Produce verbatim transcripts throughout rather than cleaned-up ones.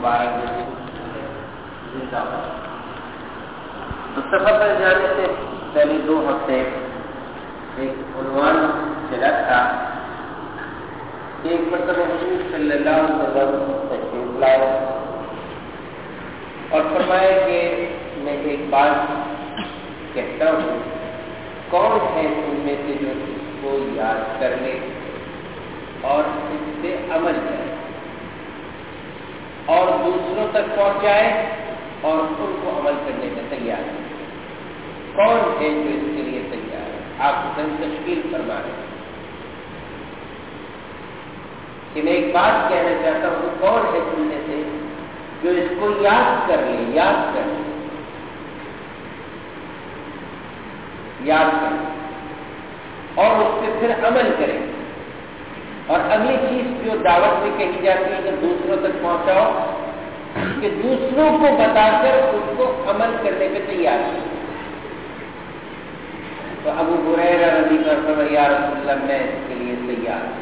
مبارک زندہ ہو۔ تو سفر پر جانے سے پہلے دو ہفتے ایک عنوان چلا تھا کہ ایک مرتبہ حضور صلی اللہ علیہ وسلم تشریف لائے اور فرمایا کہ میں ایک بات کہتا ہوں، کون ہے تم میں سے جو اس کو یاد کر لے اور اس سے عمل کرے اور دوسروں تک پہنچائے اور ان کو عمل کرنے میں تیار ہے؟ کون ہے جو اس کے لیے تیار ہے؟ آپ کو تشکیل فرما رہے ہیں کہ میں ایک بات کہنا چاہتا ہوں، کون ہے تم میں سے جو اس کو یاد کر لے یاد کر لے یاد کرے اور اس پہ پھر عمل کرے۔ اور اگلی چیز جو دعوت میں کہی جاتی ہے کہ دوسروں تک پہنچاؤ، کہ دوسروں کو بتا کر اس کو عمل کرنے پہ تیار ہے۔ تو ابو ہریرہ رضی اللہ عنہ یا رسول اللہ میں اس کے لیے تیار ہوں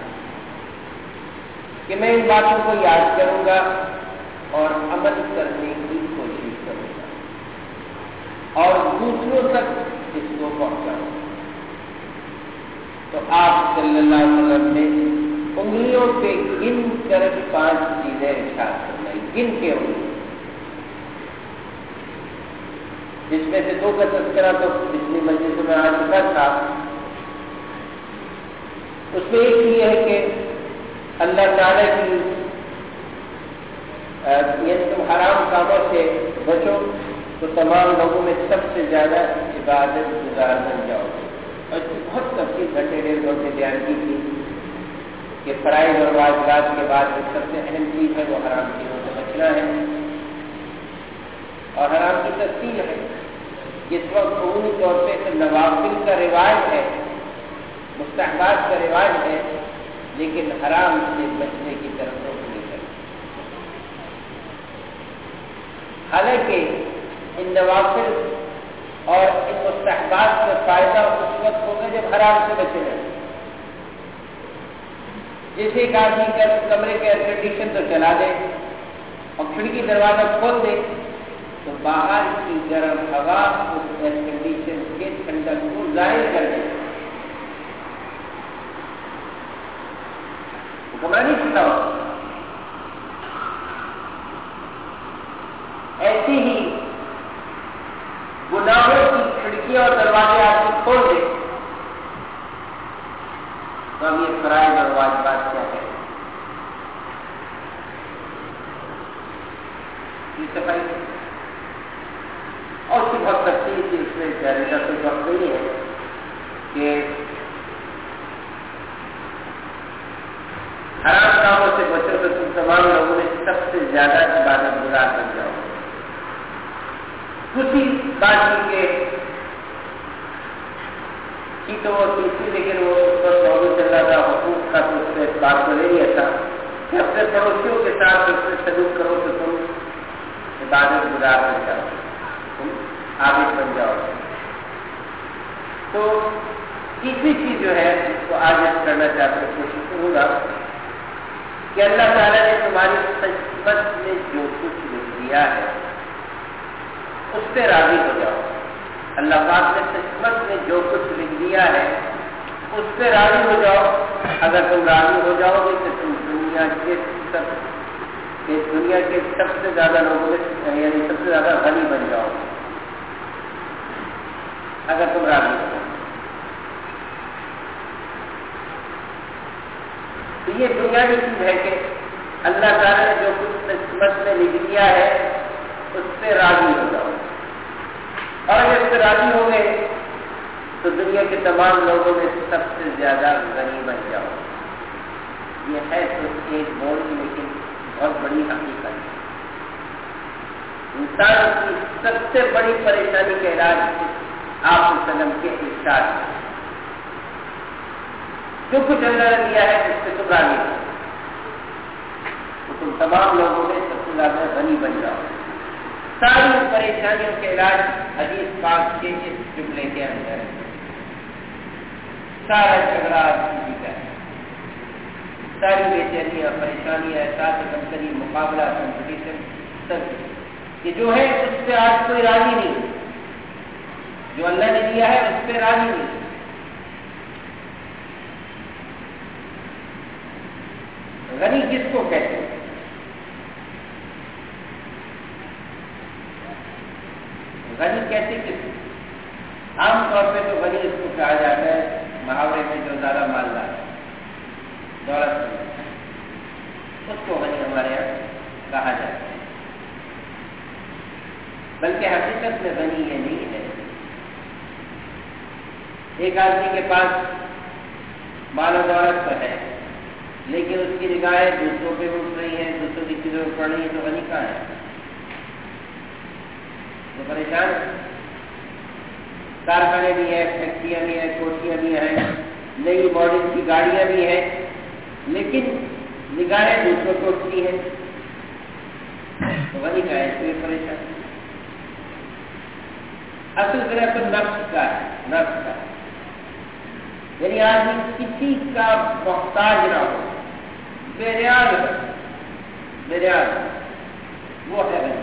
کہ میں ان باتوں کو یاد کروں گا اور عمل کرنے کی کوشش کروں گا اور دوسروں تک اس کو پہنچاؤں گا۔ تو آپ صلی اللہ علیہ وسلم نے انگلیوں پہ گن کر پانچ چیزیں ارشاد فرمائی، گن کے انگلیوں، جس میں سے دو کا تذکرہ تو پچھلی مجلس میں آ چکا تھا۔ اس میں ایک یہ ہے کہ اللہ تعالیٰ کی یعنی تم حرام کاموں سے بچو تو تمام لوگوں میں سب سے زیادہ عبادت گزار بن جاؤ گے۔ اور بہت تفصیل گھنٹے ڈیڑھ گھنٹے بیان کی تھی کہ فرائض اور واجبات کے بعد سب سے اہم چیز ہے وہ حرام چیزوں سے بچنا ہے، اور حرام کی تفصیل ہے۔ اس وقت عمومی طور پہ نوافل کا رواج ہے، مستحبات کا رواج ہے، لیکن حرام سے بچنے کی طرف روک نہیں کرتی۔ حالانکہ ان نوافل اور ان مستحبات کا فائدہ اس وقت ہوگا جب حرام سے بچے گا۔ جیسے ایک آدمی کا کمرے کے ایئر کنڈیشن تو چلا دے اور کھڑکی دروازہ کھول دے تو باہر کی گرم ہوا اس ایئر کنڈیشن کے ٹھنڈک کو ظاہر کر دے۔ حکمرانی سناؤ، ایسی ہی گناہوں کی کھڑکیاں اور دروازے آپ کو کھول دے تو اب یہ فرائض اور واجبات کیا ہے؟ یہ صفائی اور اس کی بہت تفصیل تھی، اس میں جانے کا کوئی وقت نہیں ہے کہ حرام کاموں سے بچو تو تم تمام لوگوں میں سب سے زیادہ عبادت گزار بن جاؤ۔ دوسری بات کی کہ کی تو وہ تیسری، لیکن وہ اس پر موضوع چل رہا تھا حقوق کا، تو اس نے اس بات کو لے لیا تھا کہ اپنے پڑوسیوں کے ساتھ اس سے سلوک کرو تو تم عبادت گزار بن جاؤ، تم عابد بن جاؤ۔ تو تیسری چیز جو ہے اس کو آج کرنا چاہتے کوشش کروں گا کہ اللہ تعالیٰ نے تمہاری قسمت میں جو کچھ لکھ دیا ہے اس پہ راضی ہو جاؤ۔ اللہ پاک نے قسمت میں جو کچھ لکھ دیا ہے اس پہ راضی ہو جاؤ۔ اگر تم راضی ہو جاؤ گے تو تم دنیا کے سب کہ دنیا کے سب سے زیادہ لوگوں میں یعنی سب سے زیادہ غنی بن جاؤ گے اگر تم راضی ہو۔ تو یہ بنیادی چیز ہے کہ اللہ تعالیٰ نے جو کچھ قسمت میں لکھ دیا ہے اس پہ راضی ہو جاؤ، اور اگر اس پہ راضی ہو گئے تو دنیا کے تمام لوگوں میں سب سے زیادہ غنی بن جاؤ۔ یہ ہے تو ایک بول لیکن بہت بڑی حقیقت ہے۔ انسان کی سب سے بڑی پریشانی کا علاج آپ وسلم کے ارشاد ہے، جو کچھ اللہ نے دیا ہے اس سے تم راضی ہو تو تم تمام لوگوں میں سب سے زیادہ غنی بن جاؤ۔ ساری پریشانیوں کے علاج حدیث پاک کے اس جملے کے اندر ہے۔ سارا جھگڑا کسی کا ہے، ساری بے چینیاں، پریشانیاں، احساس کمتری، مقابلہ، کمپٹیشن، سب یہ جو ہے اس پہ آج کوئی راضی نہیں، جو اللہ نے دیا ہے اس پہ راضی نہیں۔ غنی کس کو کہتے ہیں؟ غنی کہتے کس کو؟ عام طور پہ تو غنی اس کو کہا جاتا ہے محاورے میں جو زیادہ مالدار ہے، دولت اس کو غنی ہمارے یہاں کہا جاتا ہے، بلکہ حقیقت میں غنی یہ نہیں ہے۔ ایک آدمی کے پاس مال و دولت تو ہے لیکن اس کی نگاہیں دوسروں پہ اٹھ رہی ہیں، دوسروں کی چیزوں پہ پڑ رہی ہیں، تو غنی کہاں ہے؟ تو پریشان، کارخانے بھی ہیں، فیکٹریاں بھی ہیں، کوٹیاں بھی ہیں، نئی ماڈل کی گاڑیاں بھی ہیں، لیکن نگاہیں دوسروں کو اٹھتی ہیں، تو غنی کہاں ہے؟ تو یہ پریشان۔ اصل ذرا تو نفس کا ہے، نفس کا، یعنی آدمی کسی کا محتاج نہ ہو، بے نیاز ہو، بے نیاز ہو، وہ ہے غنی۔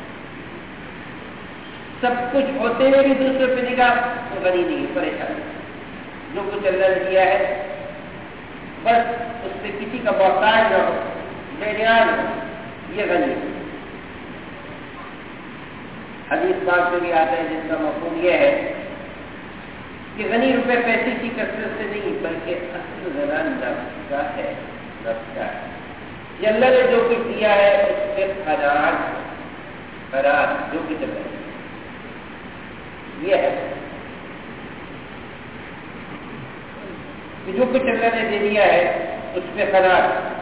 سب کچھ ہوتے ہوئے بھی دوسرے پہ نگاہ، تو غنی نہیں، پریشان۔ جو کچھ اللہ نے دیا ہے بس اس پہ کسی کا محتاج نہ ہو، بے نیاز ہو، یہ غنی ہے۔ حدیث پاک میں بھی آتا ہے جس کا مفہوم یہ ہے کہ غنی روپے پیسے کی کثرت سے نہیں بلکہ اصل غنا نفس کا ہے، نفس کا ہے۔ یہ اللہ نے جو کچھ دیا ہے اس پہ قناعت، قناعت جو کچھ اللہ نے یہ ہے کہ جو کچھ اللہ نے دے دیا ہے اس پہ قناعت،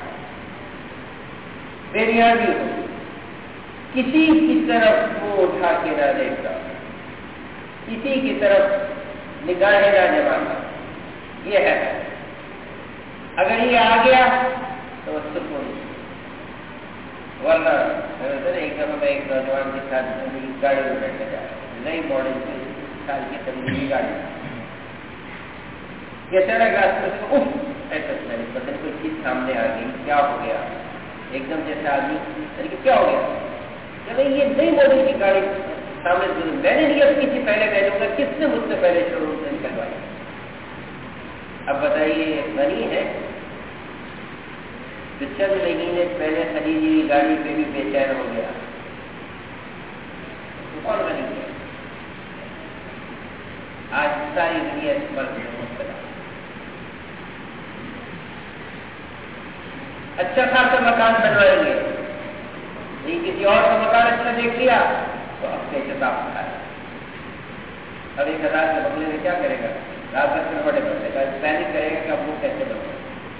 بے نیازی ہو، کسی کی طرف وہ اٹھا کے نہ دیکھتا، کسی کی طرف نگاہیں نہ جمانا، یہ ہے۔ اگر یہ آ گیا تو اس سے کوئی ورنہ ایک دفعہ میں ایک نوجوان کے ساتھ گاڑی میں بیٹھنے جا رہا ہوں، نئی ماڈل کی سال کی تبدیلی گاڑی، کہتے ہیں کہ اف ایسا نہیں پتہ کوئی چیز سامنے آ گئی، کیا ہو گیا؟ ایک دم جیسے آدمی کہ کیا ہو گیا؟ کہ یہ نئی ماڈل کی گاڑی سامنے ضرور، میں نے نہیں اپنی تھی، پہلے میں لوں گا، کس نے مجھ سے پہلے شروع روم سے نکلوائی؟ اب بتائیے غنی ہے تو چند مہینے پہلے خریدی ہوئی گاڑی پہ بھی بے چین ہو گیا، تو کون غنی ہے؟ آج ساری دنیا اس پر مبتلا، اچھا خاصا مکان بنوائیں گے، نہیں کسی اور کا مکان اچھا دیکھ لیا تو اپنے کتاب اٹھایا، اب ایک ہزار کے بنگلے میں کیا کرے گا؟ رات بھر میں بڑے بننے کا پلاننگ کرے گا کہ اب وہ کیسے بنے۔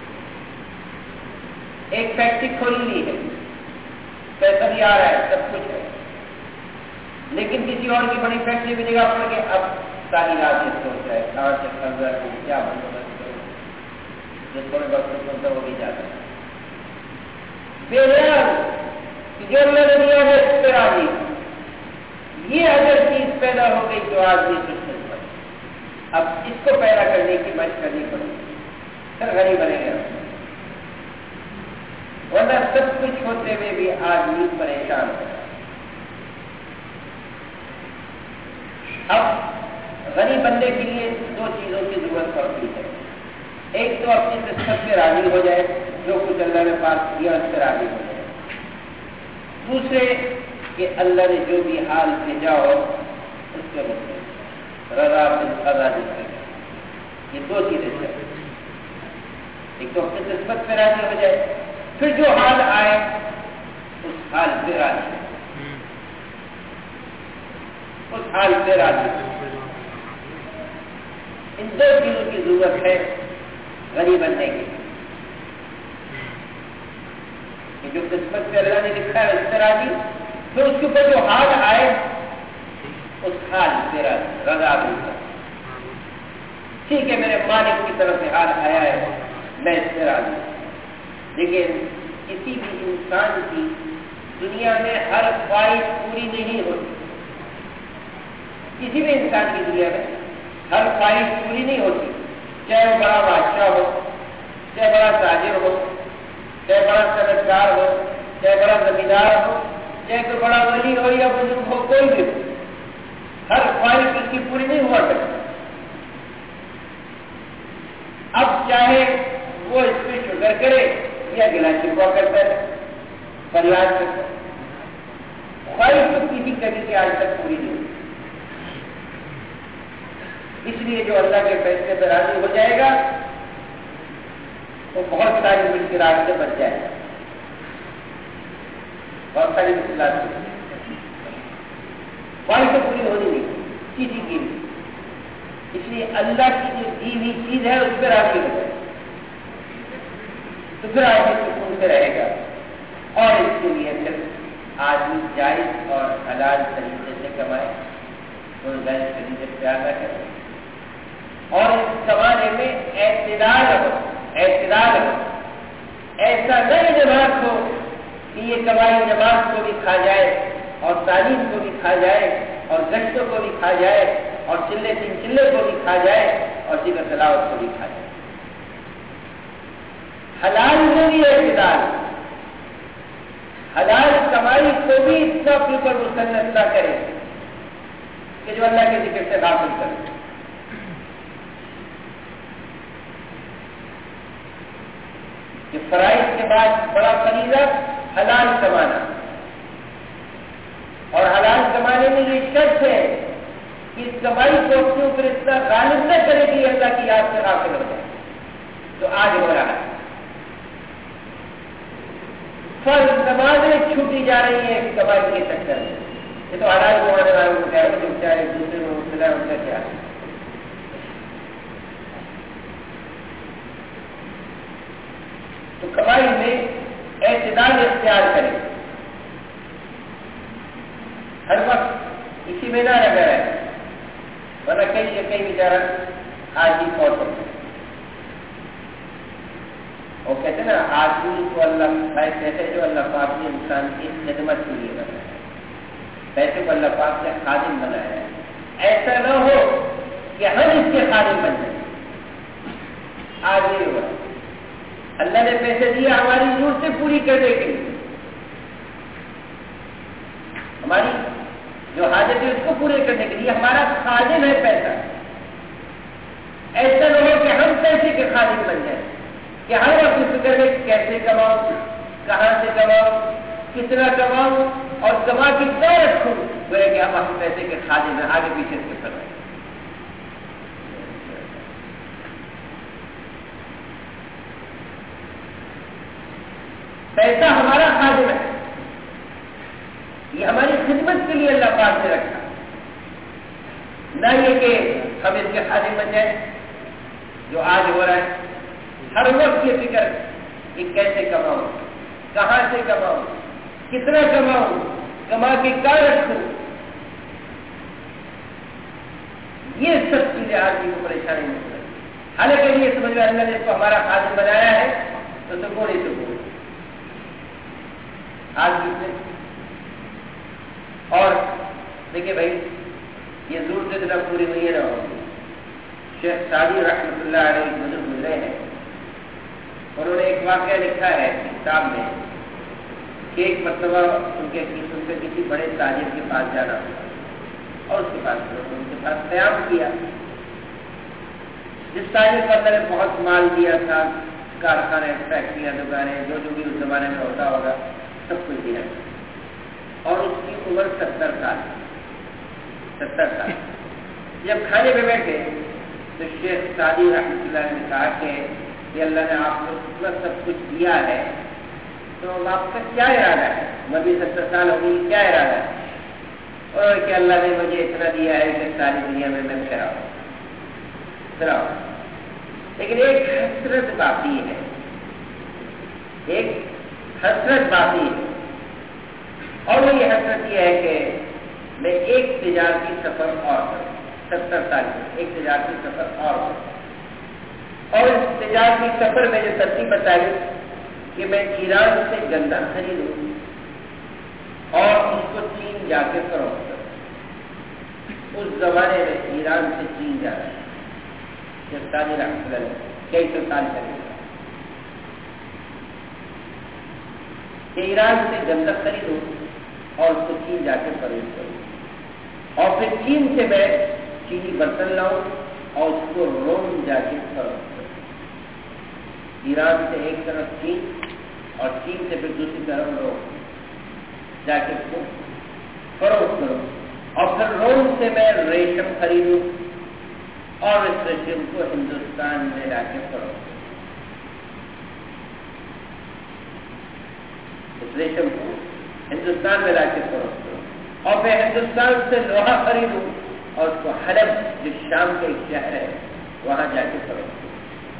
ایک فیکٹری کھول لی ہے، پیسہ بھی آ رہا ہے، سب کچھ ہے، لیکن کسی اور کی بڑی فیکٹری میں نگاہ پڑ کے اب ساری رات یہ سوچ رہا ہے کہاں سے خرچہ ہو، کیا بندوبست کرو، جس کو میں وقت سنتا وہ بھی جاتا ہے بے نیاز کہ جو اللہ نے دیا ہے اس پہ راضی۔ یہ اگر چیز پیدا ہو گئی تو آدمی کچھ نہیں پڑے، اب اس کو پیدا کرنے کی مشق کرنی پڑے گی، پھر غنی بنے گا، ورنہ سب کچھ ہوتے ہوئے بھی آدمی پریشان ہوگا۔ اب غنی بننے کے لیے دو چیزوں کی ضرورت پڑتی ہے، ایک تو اپنی قسمت سے راضی ہو جائے، جو کچھ اللہ نے پاس کیا اس سے راضی ہو جائے، دوسرے کہ اللہ نے جو بھی حال بھیجا ہو اس کے مطابق رضا بالقضا جس یہ دو چیزیں چاہیے، ایک تو اپنی قسمت پہ راضی ہو جائے، پھر جو حال آئے اس حال پہ راضی، اس حال پہ راضی۔ ان دو چیزوں کی ضرورت ہے غنی بننے کی، کہ جو قسمت پہ اللہ نے لکھا ہے اس پہ راضی، پھر اس کے اوپر جو حال آئے اس حال پہ راضی، رضا بالقضا۔ ٹھیک ہے میرے مالک کی طرف سے حال آیا ہے میں اس پہ راضی ہوں، لیکن کسی بھی انسان کی دنیا میں ہر خواہش پوری نہیں ہوتی، کسی بھی انسان کی دنیا میں ہر خواہش پوری نہیں ہوتی، چاہے وہ بڑا بادشاہ ہو، چاہے بڑا تاجر ہو، چاہے بڑا صنعتکار ہو، چاہے بڑا زمیندار ہو، چاہے کوئی بڑا ولی ہو یا بزرگ ہو، کوئی بھی ہو، ہر خواہش اس کی پوری نہیں ہوا کرتی۔ اب چاہے وہ اس پہ شکر کرے یا گلا شکوا کرتا ہے، فریاد کرتا ہے، خواہش تو کسی کبھی کی آج تک پوری نہیں ہوئی۔ اس لیے جو اللہ کے فیصلے پر راضی ہو جائے گا وہ بہت ساری مشکلات سے بچ جائے گا، بہت ساری مشکلات سے خواہش تو پوری ہونی نہیں کسی کی بھی۔ اس لیے اللہ کی جو دی ہوئی چیز ہے اس پہ راضی ہو جائے تو پھر آدمی سکون سے رہے گا، اور اس کے لیے پھر آدمی جائز اور حلال طریقے سے کمائے، اور غیر طریقے سے پیار نہ کرے، اور اس کمانے میں اعتدال ہو، اعتدال ہو، ایسا نہ جماعت ہو کہ یہ کمائی جماعت کو بھی کھا جائے اور تعلیم کو بھی کھا جائے اور گشتوں کو بھی کھا جائے اور چلے تین چلے کو بھی کھا جائے اور ذکر تلاوت کو بھی کھا جائے۔ حلال میں بھی اعتدال، حلال کمائی کو بھی اتنا اپنے پر مسلط نہ کرے کہ جو اللہ کے ذکر سے غافل کرے۔ کہ فرائض کے بعد بڑا فریضہ حلال کمانا، اور حلال کمانے میں یہ شرط ہے کہ اس کمائی کو اپنے اوپر اتنا غالب نہ کرے کہ اللہ کی یاد سے غافل ہو جائے، تو آج ہو رہا ہے۔ فرض نمازیں چھوٹی جا رہی ہیں کمائی کے چکر میں، یہ تو حلال کمانے والوں کو کہہ رہے ہیں، چاہے دوسرے کو مبتلا ہے ان کا کیا ہے۔ تو کمائی میں اعتدال اختیار کرے، ہر وقت اسی میں نہ لگا ہے، ورنہ کہیں سے کہیں بیچارہ آدمی فوت ہو گیا۔ وہ کہتے ہیں نا آدمی کو اللہ پیسے ہے جو اللہ پاک نے انسان کی خدمت کے لیے بنایا ہے، پیسے کو اللہ پاک نے خادم بنایا ہے، ایسا نہ ہو کہ ہم اس کے خادم بن جائیں۔ آج یہ ہوا اللہ نے پیسے دیا ہماری ضرورتیں پوری کرنے کے لیے، ہماری جو حاجت ہے اس کو پورے کرنے کے لیے، ہمارا خادم ہے پیسہ۔ ایسا نہ ہو کہ ہم پیسے کے خادم بن جائیں کہ ہر وقت فکر میں کیسے کماؤں، کہاں سے کماؤں، کتنا کماؤں اور کما کتنا رکھوں، وہ ہے کہ ہم اپنے پیسے کے خادم ہیں، آگے پیچھے سے پھر رہے ہیں۔ پیسہ ہمارا خادم ہے، یہ ہماری خدمت کے لیے اللہ پاک نے رکھا، نہ یہ کہ ہم اس کے خادم بن جائیں، جو آج ہو رہا ہے۔ ہر وقت یہ فکر کہ کیسے کماؤں، کہاں سے کماؤں، کتنا کماؤں، کما کے کیا رکھوں، یہ سب چیزیں آدمی کو پریشانی میں ہوتی ہے۔ حالانکہ یہ سمجھ میں اللہ نے اس کو ہمارا خادم بنایا ہے تو سکون ہی سکون آج بھی۔ اور دیکھیں بھائی یہ ضرورتیں اتنا پوری ہوئی ہے نہ ہوگی۔ شیخ سعدی رحمۃ اللہ علیہ ایک بزرگ گزرے ہیں، انہوں نے ایک واقعہ لکھا ہے کتاب میں کہ ایک مرتبہ ان کے ان کے کسی بڑے تاجر کے پاس جانا ہوا اور اس کے پاس ان کے پاس قیام کیا، جس تاجر پر میں نے بہت مال دیا تھا، کارخانے، فیکٹریاں، دکانیں، جو جو بھی اس زمانے میں ہوتا ہوگا سب کچھ دیا، اور اس کی عمر ستر سال ستر سال جب کھانے پہ بیٹھے تو شیخ سعدی رحمۃ اللہ نے کہا کہ اللہ نے آپ کو اتنا سب کچھ دیا ہے تو آپ کا کیا ارادہ ہے، میں بھی ستر سال ہو گئی، کیا ارادہ ہے؟ اور کہ اللہ نے مجھے اتنا دیا ہے کہ ساری دنیا میں میں پھراؤں پھراؤں لیکن ایک حسرت باقی ہے، ایک حسرت باقی ہے، اور وہ یہ حسرت یہ ہے کہ میں ایک تجارتی سفر اور کروں، ستر سال میں ایک تجارتی سفر اور کروں، اور اس تجارتی سفر میں جو ترتیب بتائی کہ میں ایران سے گندہ خریدوں اور اس کو چین جا کے فروخت کروں۔ اس زمانے میں ایران سے چین جا رہا ہے، جب سعدی رحمۃ اللہ کئی سو سال چلے گا، کہ ایران سے گندک خریدوں اور اس کو چین جا کے فروخت کروں، اور پھر چین سے میں چینی برتن لاؤں اور اس کو روم جا کے فروخت کروں۔ ایران سے ایک طرف چین اور چین سے پھر دوسری طرف روم جا کے اس کو فروخت کروں، اور پھر روم سے میں ریشم خریدوں اور اس ریشم کو ہندوستان میں لا کے فروخت کروں، اس ریشم کو ہندوستان میں لا کے فروخت کروں، اور پھر ہندوستان سے لوہا خریدوں اور اس کو حلب جو شام کا ایک شہر ہے وہاں جا کے فروخت کروں،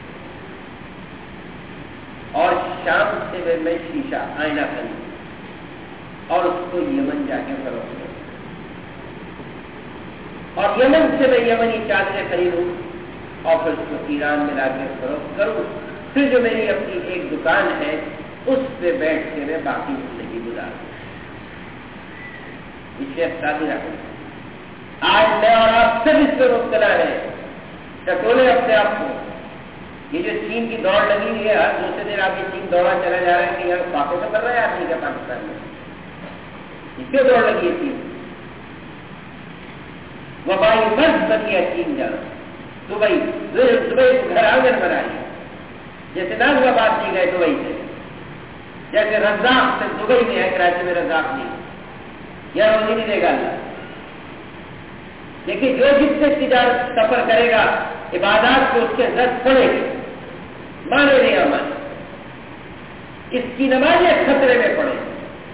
اور شام سے میں شیشہ آئینہ خریدوں اور اس کو یمن جا کے فروخت کروں، اور یمن سے میں یمنی چادریں خریدوں اور پھر اس کو ایران میں لا کے فروخت کروں، پھر جو میری اپنی ایک دکان ہے اس پہ بیٹھ کے میں باقی زندگی گزاروں۔ یہ شیخ سعدی رحمۃ اللہ، آج میں اور آپ سب اس پہ مبتلا ہیں، ٹٹولے اپنے آپ کو۔ یہ جو چین کی دوڑ لگی ہوئی ہے، ہر دوسرے دن آپ یہ چین دوڑا چلا جا رہا ہے کہ یار واقع تو کر رہا ہے آدمی کا پاکستان میں، اس پہ دوڑ لگی ہے چین، وبائی مرض بن گیا چین جانا، دبئی دبئی گھر آنگن بنائی، جیسے نام کا بات نہیں گئے دبئی سے، جیسے رزاق سے دبئی میں ہے، کراچی میں رزاق نہیں، یا روزی نہیں دے گا اللہ۔ لیکن جو جس سے تجارت سفر کرے گا عبادات کو اس کے زد پڑے گی، مانے نہیں مانے، اس کی نمازیں خطرے میں پڑے گی۔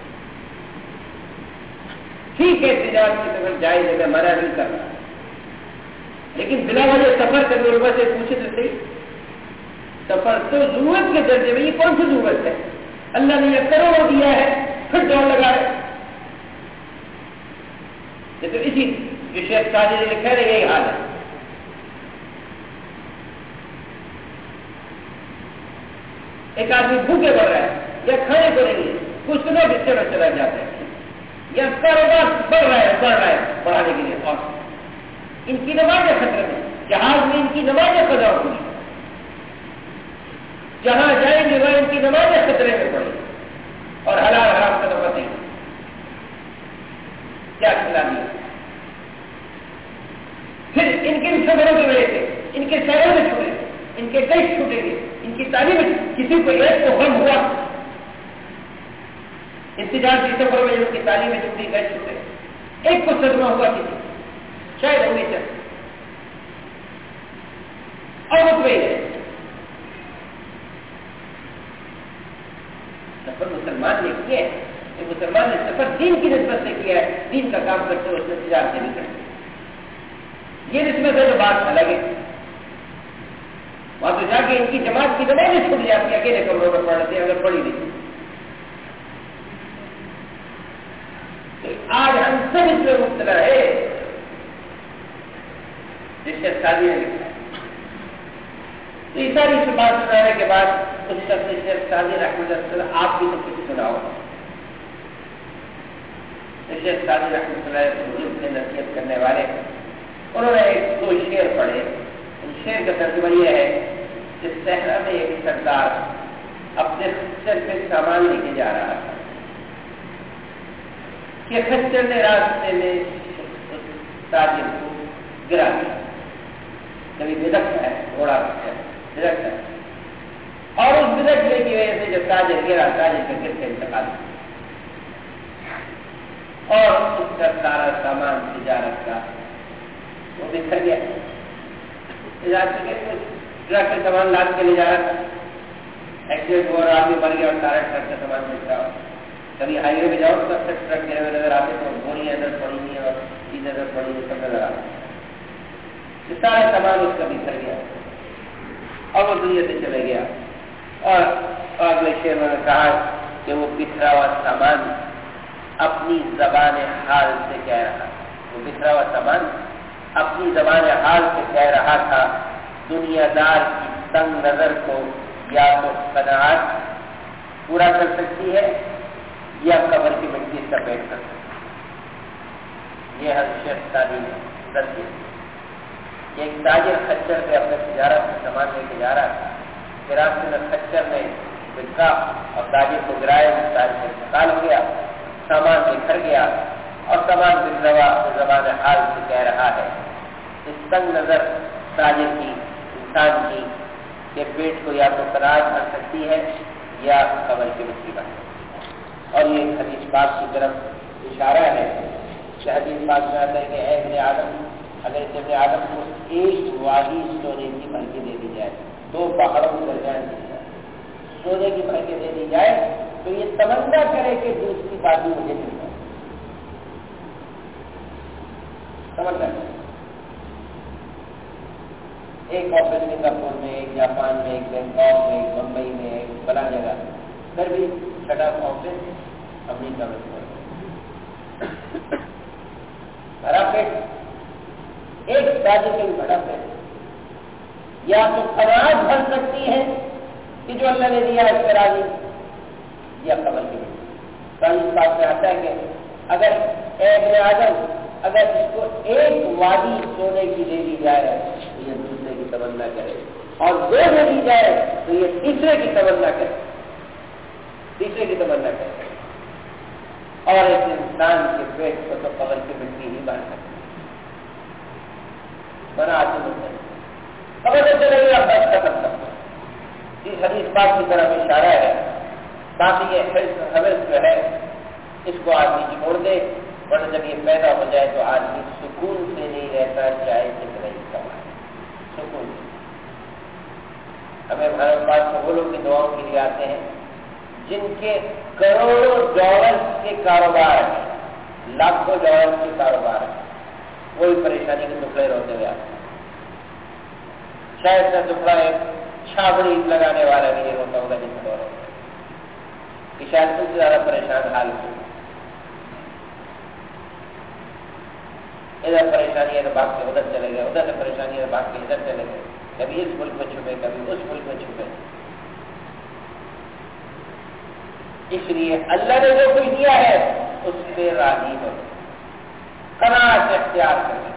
ٹھیک ہے تجارت کی سفر جائز ہے، میں منع نہیں کر رہا، لیکن بلا وجہ سفر کرنے والوں سے پوچھے تو صحیح، سفر تو ضرورت کے درجے میں، یہ کون سی ضرورت ہے؟ اللہ نے یہ کروڑوں دیا ہے، پھر دوڑ لگا ہے۔ یہ تو اسی جو شیخ سعدی نے لکھا ہے یہی حال ہے۔ ایک آدمی بھوکے بڑھ رہا ہے یا کھانے کو نہیں ہے، کچھ لوگ اس طرح چلا جاتا ہے، یا کاروبار بڑھ رہا ہے بڑھ رہا ہے بڑھانے کے لیے، اور ان کی نمازیں خطرے میں، جہاز میں ان کی نمازیں قضا ہوئی، جہاں جائیں گے وہاں ان کی نمازیں خطرے میں پڑی، اور حلال حرام کا تو پتہ ہی کیا کھلا دیا۔ پھر ان کے سفروں کی وجہ سے ان کے شہروں میں چھوڑے، ان کے کئی چھوٹیں گے، ان کی تعلیم، کسی کو ایک کو غم ہوا انتظار کی سفر میں، ان کی تعلیم چھوٹی گئے چھوٹے، ایک کو صدمہ ہوا کسی، شاید ہوں گے چل اور رک گئی ہے۔ سفر مسلمان نے کیا ہے، مسلمان نے سفر دین کی نسبت سے کیا ہے، دین کا کام کرتے ہوئے اس میں تجارت نہیں کرتے، یہ نسبت ہے تو بات الگ ہے۔ وہاں تو جا کے ان کی جماعت کی نمازیں چھوٹ جاتی ہے، اکیلے کمروں میں پڑھ لیتے اگر پڑھی نہیں۔ تو آج ہم سب اس میں مبتلا ہے، جس سے شادی ہے لکھا ہے۔ تو اس ساری سے بات سنانے کے بعد اس شخص شیخ سعدی رحمۃ اللہ، آپ بھی تو کچھ سناؤ۔ شیخ سعدی رحمۃ اللہ بزرگ سے نصیحت کرنے والے، انہوں نے ایک دو شعر پڑھے۔ ان شعر کا ترجمہ یہ ہے کہ صحرا میں ایک سردار اپنے خچر پہ سامان لے کے جا رہا تھا کہ خچر نے راستے میں تاجر کو گرا دیا، کبھی بدکتا ہے گھوڑا بدکتا ہے، اور اس بدکنے کی وجہ سے جب تاجر گرا، تاجر کا گر کے انتقال اور اس کا سارا سامان تجارت کا وہ بکھر گیا۔ ٹرک کا سامان لاد کے لے جا رہا تھا، ایکسیڈنٹ ہوا اور آدمی مر گیا اور سارا ٹرک کا سامان بک رہا ہو۔ کبھی ہائی وے پہ جاؤ تو سب ٹرک گرے ہوئے نظر آتے، تو گولیاں ادھر پڑی ہوئی اور چیزیں ادھر پڑی ہوئی سب نظر آتے، سارا سامان اس کا بکھر گیا اور وہ دنیا سے چلے گیا۔ اور اگلے شعر میں نے کہا کہ وہ بکھرا ہوا سامان اپنی زبان حال سے کہہ رہا تھا، وہ بکھرا ہوا سامان اپنی زبان حال سے کہہ رہا تھا، دنیا دار کی تنگ نظر کو یا تو قناعت پورا کر سکتی ہے یا قبر کی مٹی سپیٹ کر سکتی ہے۔ یہ ہر شیخ سعدی نے تصدیق۔ ایک تاجر خچر سے اپنے تجارت میں سامان لے کے جا رہا تھا کہ راستے میں خچر نے بکا اور تاجر کو گرایا، تاجر سے انتقال ہو گیا، سامان بکھر گیا اور سامان بکروا زبان حال سے کہہ رہا ہے اس تنگ نظر تاجر کی، انسان کی، کہ پیٹ کو یا تو قناعت بھر سکتی ہے یا قبر کی مٹی بن سکتی ہے۔ اور یہ حدیث پاک کی طرف اشارہ ہے کہ حدیث پاک میں آتا ہے کہ اے ابن آدم، اگر اس ابن آدم کو ایک وادی سونے کی بھر کے دے دی جائے، دو پہاڑوں کے درمیان دی جائے، سونے کی بھر کے دے دی جائے تو یہ تمنا کرے کہ دوسری وادی مجھے مل جائے، تمنا کرے۔ ایک آفس سنگاپور میں، ایک جاپان میں، ایک بینکاک میں، ایک بمبئی میں، ایک بڑا جگہ، پھر بھی چھٹا آفس امریکہ میں بڑا پیٹ، ایک تاجر کے بڑا پیٹ، یا تو قناعت بھر سکتی ہے کہ جو اللہ نے دیا اس پر راضی، یا قبر کی مٹی۔ اس بات میں آتا ہے کہ اگر اے ابن آدم، اگر اس کو ایک وادی سونے کی دے دی جائے تو یہ دوسرے کی تمنا کرے، اور دو دے دی جائے تو یہ تیسرے کی تمنا کرے، تیسرے کی تمنا کرے۔ اور اس انسان کے پیٹ کو تو قبر کی مٹی ہی بھر سکتی، بنا آتی نہیں، قبر سے چلے گا بس ختم کرتا۔ اس حدیث پاک کی طرف اشارہ ہے، باقی یہ حوث جو ہے اس کو آدمی چھوڑ دے، ورنہ جب یہ پیدا ہو جائے تو آدمی سکون سے نہیں رہتا، چاہے کتنا ہی کمائے، سکون سے۔ ہمیں ہمارے پاس وہ لوگ کی دعاؤں کے لیے آتے ہیں جن کے کروڑوں ڈالر کے کاروبار ہیں، لاکھوں ڈالر کے کاروبار ہیں، وہی پریشانی کے ٹکڑے روتے ہوئے آتے ہیں۔ شاید کا ٹکڑا ایک چھابڑی لگانے والا بھی نہیں ہوتا ہوگا جس میں دور ہوتا ہے، کہ شاید سب سے زیادہ پریشان حال ہو، ادھر پریشانی ہے تو بھاگ کے ادھر چلے گئے، ادھر سے پریشانی ہے تو بھاگ کے ادھر چلے گئے، کبھی اس ملک میں چھپے، کبھی اس ملک میں چھپے۔ اس لیے اللہ نے جو کچھ دیا ہے اس پہ راضی ہو، قناعت اختیار کرے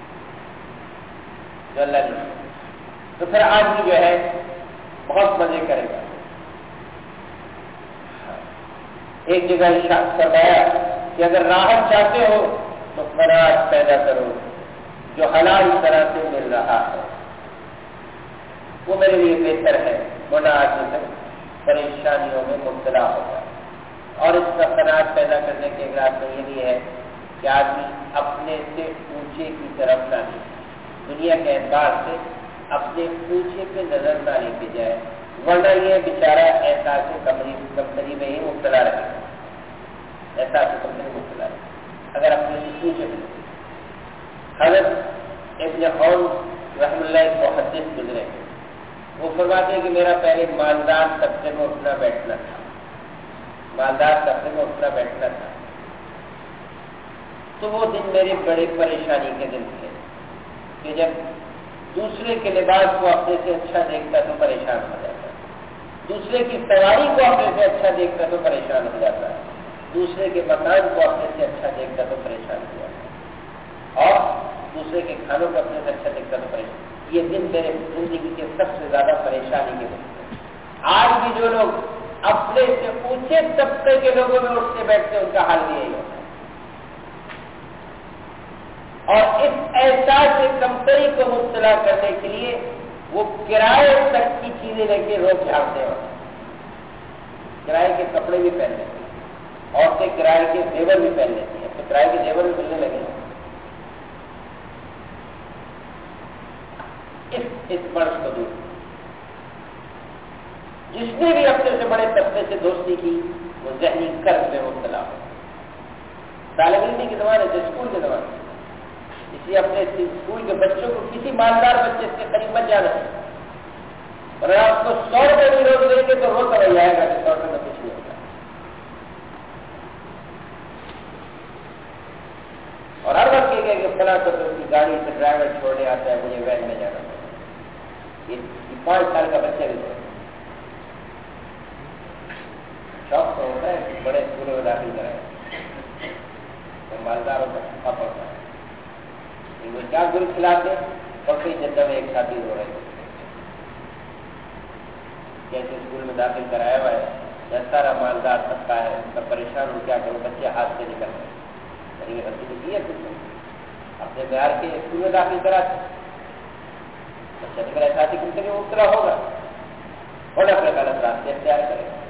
جو اللہ نے، تو پھر آدمی جو ہے بہت مزے کرے گا۔ ایک جگہ ارشاد فرمایا کہ اگر راحت چاہتے ہو تو قناعت پیدا کرو، جو حلال طرح سے مل رہا ہے وہ میرے لیے بہتر ہے، ورنہ آدمی تک پریشانیوں میں مبتلا ہوگا۔ اور اس کا قناعت پیدا کرنے کے ایک راستہ یہ بھی ہے کہ آدمی اپنے سے اونچے کی طرف نہ لے، دنیا کے اعتبار سے اپنے اونچے پہ نظر نہ لے کے جائے، ورنہ یہ بیچارہ احساس کمتری میں ہی مبتلا رہے گا، احساس کمتری میں مبتلا رہے گا اگر اپنے سے اونچے پہ۔ حضرت ابن خون رحم اللہ ایک محدث گزرے، وہ فرماتے ہیں کہ میرا پہلے مالدار طبقے میں اٹھنا بیٹھنا تھا، مالدار طبقے میں اٹھنا بیٹھنا تھا، تو وہ دن میری بڑی پریشانی کے دن تھے کہ جب دوسرے کے لباس کو اپنے سے اچھا دیکھتا تو پریشان ہو جاتا، دوسرے کی سواری کو اپنے سے اچھا دیکھتا تو پریشان ہو جاتا، دوسرے کے مکان کو اپنے سے اچھا دیکھتا تو پریشان ہو جاتا، اور دوسرے کے کھانوں کو اپنے سے اچھا دیکھتا تو پریشان۔ یہ دن میرے زندگی کے سب سے زیادہ پریشانی کے دن تھے۔ آج بھی جو لوگ اپنے سے اونچے طبقے کے لوگوں میں اٹھتے بیٹھتے ان کا حال بھی یہی ہوتا ہے، اور اس احساس کمتری کو مبتلا کرنے کے لیے وہ کرائے تک کی چیزیں لے کے روک جھاڑتے ہیں، کرائے کے کپڑے بھی پہن لیتے ہیں، عورتیں کرائے کے زیور بھی پہن لیتی ہیں، تو کرائے کے زیور بھی ملنے لگے ہیں۔ اس اس فرض کو دور، جس نے بھی اپنے سے بڑے طبقے سے دوستی کی وہ ذہنی قرض میں مبتلا ہو، طالب علمی کے زمانے سے، اسکول کے زمانے سے، اس لیے اپنے اسکول کے بچوں کو کسی مالدار بچے کے قریب مت جانا ہے، اور اگر آپ کو سو روپئے بھی روز دیں گے تو روز سمجھ آئے گا کہ سو روپئے میں کچھ نہیں ہوتا، اور ہر وقت یہ کہ فلاں تو اس کی گاڑی سے ڈرائیور چھوڑنے آتا ہے، مجھے وین میں جانا ہے، یہ پانچ سال کا بچہ بھی ہوتا ہے، شوق تو ہوتا ہے کہ بڑے اسکولوں میں داخل کرائے، تو مالداروں کا چھپا پڑتا ہے، وہ کیا گل کھلاتے اور کئی جدہ میں ایک ساتھی ہو رہے کیسے اسکول میں داخل کرایا ہوا ہے یا سارا مالدار طبقہ ہے ان کا پریشان ہو کیا کرو بچے ہاتھ سے نکل رہے ہیں یہ بچے کی ہے کچھ اپنے بہار کے اسکول میں داخل کرا بچہ نکل ایسا کہ زندگی مبتلا ہوگا اور اپنے غلط راستے اختیار کرے گا.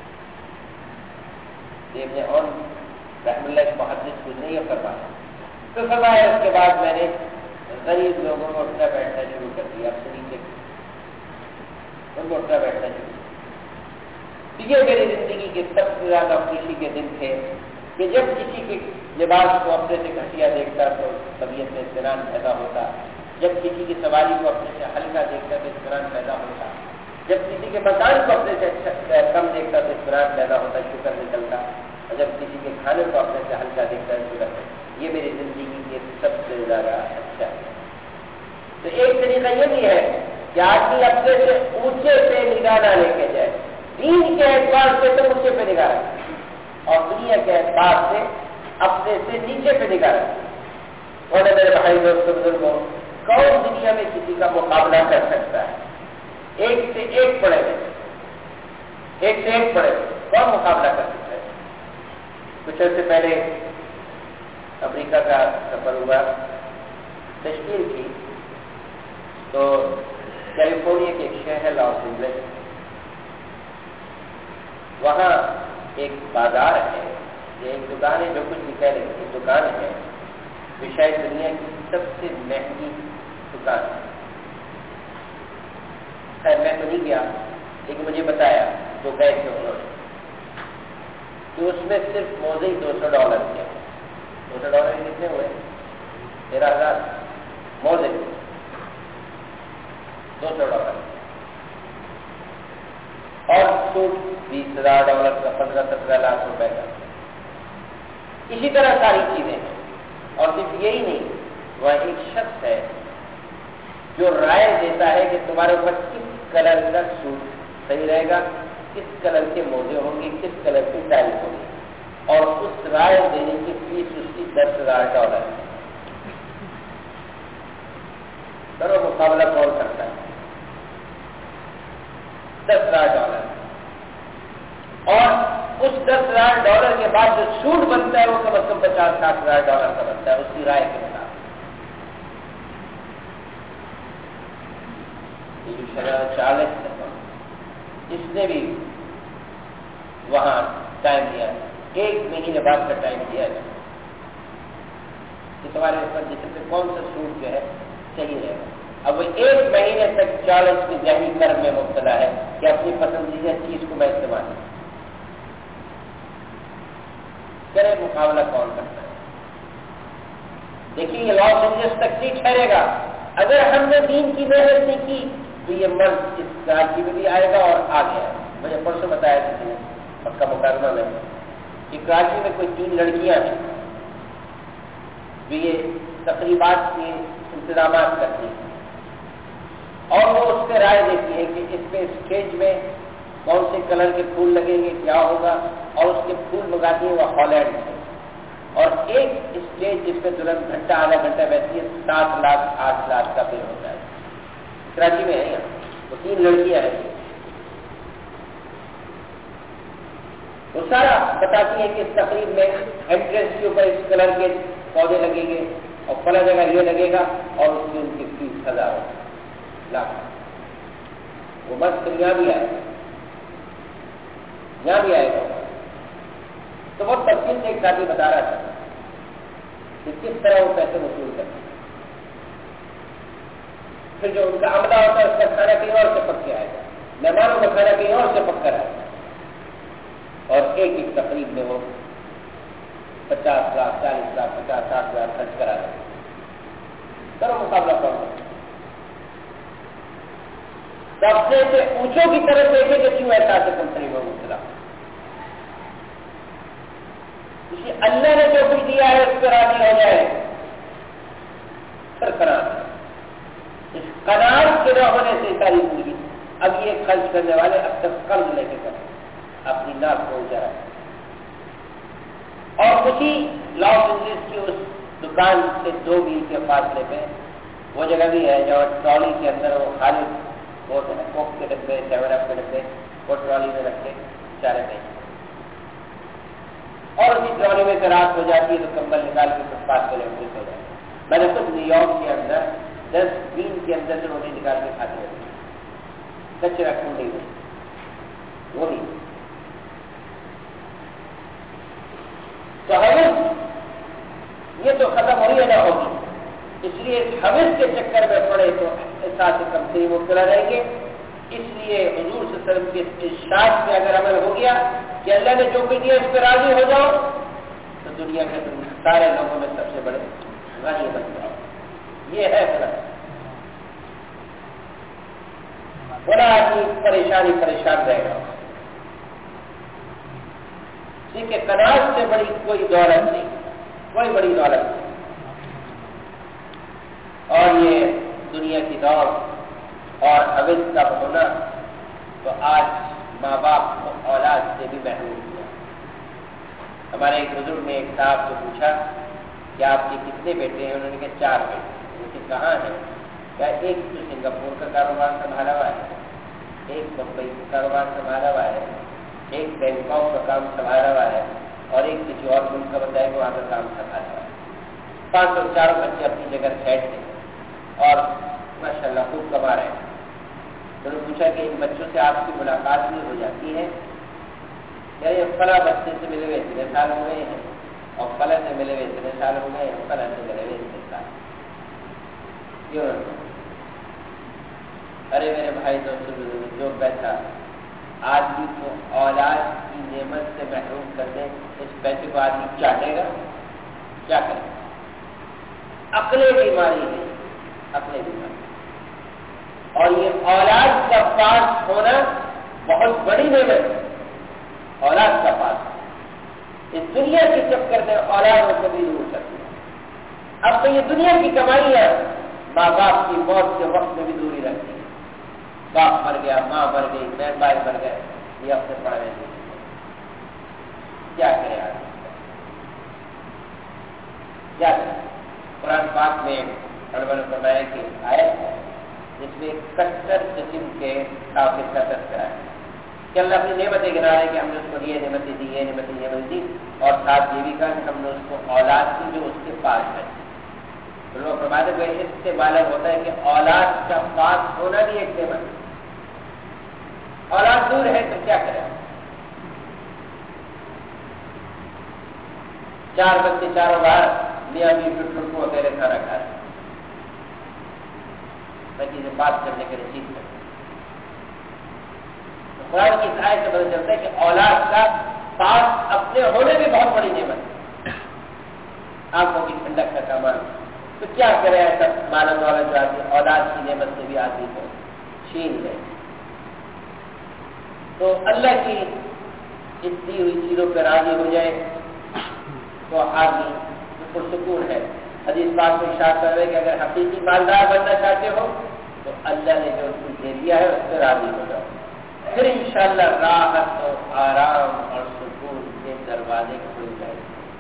ابن عون رحم اللہ کے محدث کچھ نہیں فرمایا تو فرمایا اس کے بعد میں نے غریب لوگوں کو اٹھنا بیٹھنا شروع کر دیا اب سے نیچے ان کو اٹھنا بیٹھنا شروع کیا. یہ میری زندگی کے سب سے زیادہ خوشی کے دن تھے کہ جب کسی کے لباس کو اپنے سے گھٹیا دیکھتا تو طبیعت میں اطمینان پیدا ہوتا, جب کسی کی سواری کو اپنے سے ہلکا دیکھتا تو اطمینان پیدا ہوتا, جب کسی کے مکان کو اپنے سے کم دیکھتا تو اطمینان پیدا ہوتا, شکر نکلتا, اور جب کسی کے کھانے کو اپنے سے ہلکا دیکھتا ہے شکر. یہ میری زندگی کے سب سے زیادہ اچھا ہے. تو ایک طریقہ یہ بھی ہے کہ آدمی اپنے سے اونچے پہ نگاہ نہ لے کے جائے, دین کے اعتبار سے تو اونچے پہ نگاہ رکھے اور دنیا کے اعتبار سے اپنے سے نیچے پہ نگاہ رکھے. اور میرے بھائی دوست بزرگوں, کون دنیا میں کسی کا مقابلہ کر سکتا ہے؟ ایک سے ایک پڑے گئے, ایک سے ایک پڑے گئے, کون مقابلہ کر سکتا ہے؟ کچھ عرصے پہلے امریکہ کا سفر ہوا, تشکیل کی تو کیلیفورنیا کے ایک شہر ہے لاس اینجلس, وہاں ایک بازار ہے, یہ ایک دکان ہے جو کچھ بھی کہہ رہے ہیں, دکان ہے جو شاید دنیا کی سب سے مہنگی دکان ہے. خیر میں تو نہیں گیا لیکن مجھے بتایا تو گئے تھے انہوں نے کہ اس میں صرف موزے ہی دو سو ڈالر کیا. دو سو ڈالر کتنے ہوئے؟ تیرہ ہزار موزے, دو سو ڈالر, اور سوٹ بیس ہزار ڈالر کا, پندرہ سترہ لاکھ روپے کا. اسی طرح ساری چیزیں ہیں. اور صرف یہی نہیں, وہ ایک شخص ہے جو رائے دیتا ہے کہ تمہارے اوپر کس کلر کا سوٹ صحیح رہے گا, کس کلر کے موزے ہوں گے, کس کلر کی ٹائل ہوگی, اور اس رائے دینے کی فیس اس کی دس ہزار ڈالر ہے. کرو مقابلہ کون کرتا ہے؟ دس ہزار ڈالر. اور اس دس ہزار ڈالر کے بعد جو سوٹ بنتا ہے وہ کم از کم پچاس ساٹھ ہزار ڈالر کا بنتا ہے اس کی رائے کے مطابق. چالیس جس نے بھی وہاں ٹائم دیا, ایک مہینے بعد کا ٹائم دیا ہے کہ تمہارے اوپر جسم پہ کون سا سوٹ جو ہے صحیح رہے گا. اب وہ ایک مہینے تک چالیس کی ذہنی کرم میں مبتلا ہے کہ اپنی پسندیدہ چیز کو میں استعمال کرے. مقابلہ کون کرتا ہے؟ دیکھیے یہ لاس اینجلس تک نہیں ٹھہرے گا. اگر ہم نے دین کی محنت نہیں کی تو یہ مرض اس کراچی میں بھی آئے گا اور آ گیا. مجھے پرسوں بتایا کسی نے مکہ مکرمہ میں کہ کراچی میں کوئی تین لڑکیاں ہیں جو یہ تقریبات کے انتظامات کرتی ہیں اور وہ اس پہ رائے دیتی ہے کہ اس پہ اسٹیج میں کون سے کلر کے پھول لگیں گے, کیا ہوگا, اور اس کے پھول منگاتی ہیں وہ ہالینڈ سے. اور ایک اسٹیج جس پہ ترنت گھنٹہ آدھا گھنٹہ بیٹھتی ہے سات لاکھ آٹھ لاکھ کا بل ہوتا ہے. کراچی میں ہے یہاں وہ تین لڑکیاں ہیں, وہ سارا بتاتی ہیں کہ اس تقریب میں انٹرنس کے اوپر اس کلر کے پودے لگیں گے اور فلاں جگہ یہ لگے گا اور اس کی ان کی فیس ہزار لاکھ. وہ بس یہاں بھی آئے گا, یہاں بھی آئے گا. تو وہ تفصیل سے ایک ساتھی بتا رہا تھا کہ کس طرح وہ پیسے وصول کرتے ہیں. پھر جو ان کا عملہ ہوتا ہے اس کا کھانا کہیں اور سے پک کے آئے گا, مہمانوں کا کھانا کہیں اور سے پک کر آئے گا, اور ایک ایک تقریب میں وہ پچاس لاکھ چالیس لاکھ پچاس ساٹھ لاکھ خرچ کرا رہے. کرو مقابلہ کرو. سب سے اونچوں کی طرف دیکھیں کہ کیوں ایسا سے کمپنی میں مبتلا. اسی اللہ نے جو کچھ دیا ہے اس پر راضی ہو جائے, پر قناعت. اس قناعت کے نہ ہونے سے ساری زندگی اب یہ خرچ کرنے والے اب تک قرض لے کے کریں, اپنی ناک کو اونچا رکھیں. اور اسی لاس اینجلس کی اس دکان سے دو میل کے فاصلے پہ وہ جگہ بھی ہے جہاں ٹرالی کے اندر وہ خالد وہ ہوتے ہیں کوک کے ڈبے سیون اپ کے ڈبے وہ ٹرالی میں رکھ کے چارے پہ اور اسی ٹرالی میں سے رات ہو جاتی ہے تو کمبل نکال کے فٹ پاتھ پہ لے سو جاتے ہیں. میں نے خود نیو یارک کے اندر دس دن کے اندر سے روٹی نکال کے کھاتے رہتے کچرا کنڈی میں وہ نہیں. تو حوث یہ تو ختم ہوئی ہے نہ ہوگی, اس لیے حوث کے چکر میں پڑے تو احساس کم سے مبتلا رہیں گے. اس لیے حضور صلی اللہ علیہ وسلم کے ارشاد پہ اگر عمل ہو گیا کہ اللہ نے جو کچھ دیا اس پہ راضی ہو جاؤ تو دنیا کے سارے لوگوں میں سب سے بڑے غنی بن جاؤ. یہ ہے غلط. بڑا آدمی پریشانی پریشان رہے گا. کہ قناعت سے بڑی کوئی دولت نہیں, کوئی بڑی دولت نہیں. اور یہ دنیا کی دور اور حوث کا ہونا تو آج ماں باپ کو اولاد سے بھی محروم کیا. ہمارے ایک بزرگ نے ایک صاحب سے پوچھا کہ آپ کے کتنے بیٹے ہیں؟ انہوں نے کہا چار بیٹے. لیکن کہاں ہیں؟ کیا ایک تو سنگاپور کا کاروبار سنبھالا ہوا ہے, ایک بمبئی کا کاروبار سنبھالا ہوا ہے, ایک بینکاک کا کام سنبھالا ہوا ہے, اور ایک کسی اور ملک کا بتایا کہ وہاں کا کام سنبھالا ہوا ہے. پانچ سو چاروں بچے اپنی جگہ سیٹ تھے اور ماشاء اللہ خوب کما رہے ہیں. انہوں نے پوچھا کہ ان بچوں سے آپ کی ملاقات بھی ہو جاتی ہے؟ یا یہ فلاں بچے سے ملے ہوئے اتنے سال ہو گئے ہیں, اور فلاں سے ملے ہوئے اتنے سال ہو گئے ہیں, فلاں سے ملے ہوئے اتنے سال. کیوں نہیں؟ ارے میرے بھائی دوستوں, جو پیسہ آدمی کو اولاد کی نعمت سے محروم کر دے, اس پیسے کو آدمی چاٹے گا, کیا کرے؟ عقلیں بیماری ہے, عقلیں بیماری. اور یہ اولاد کا پاس ہونا بہت بڑی نعمت ہے. اولاد کا پاس اس دنیا کے چکر میں اولاد کو کبھی دور کرتی ہے. اب تو یہ دنیا کی کمائی ہے, ماں باپ کی موت کے وقت میں بھی دوری رکھتی ہے. باپ مر گیا, ماں مر گئی, بہن بھائی مر گئے, یہ اپنے پڑھ رہے ہیں. کیا کرے آدمی, کیا کرے؟ قرآن پاک میں ہڑبڑ فرمایا کہ آیت ہے جس میں کثر قسم کے کافر کا تذکرہ ہے کہ اللہ اپنی نعمتیں گنا رہے کہ ہم نے اس کو یہ نعمتیں دی, یہ نعمتیں یہ نعمتیں دی, اور ساتھ یہ بھی کہا کہ ہم نے اس کو اولاد کی جو اس کے پاس ہے. لوگ فرماتے ہوئے اس سے معلوم ہوتا ہے کہ اولاد کا پاس ہونا بھی ایک نعمت ہے. اولاد دور ہے تو کیا کرے؟ چار بچے چاروں بار میاں بیوی ٹھٹر کو اکیلے کھانا کھا رہے, بچی سے بات کرنے کے لیے چیز کرتے. قرآن کی آیت سے پتہ چلتا ہے کہ اولاد کا پاس اپنے ہونے بھی بہت بڑی نعمت ہے. آنکھوں کی ٹھنڈک کا کمال. تو کیا کرے ایسا مالن والا جو آدمی اولاد کی نعمت سے بھی آدمی کو چھین لے؟ تو اللہ کی اتنی ہوئی چیزوں پہ راضی ہو جائے تو آدمی پرسکون ہے. حدیث پاک میں ارشاد کر رہے کہ اگر حقیقی مالدار بننا چاہتے ہو تو اللہ نے جو کچھ دے دیا ہے اس پہ راضی ہو جاؤ, پھر انشاءاللہ راحت اور آرام اور سکون کے دروازے کھل جائیں.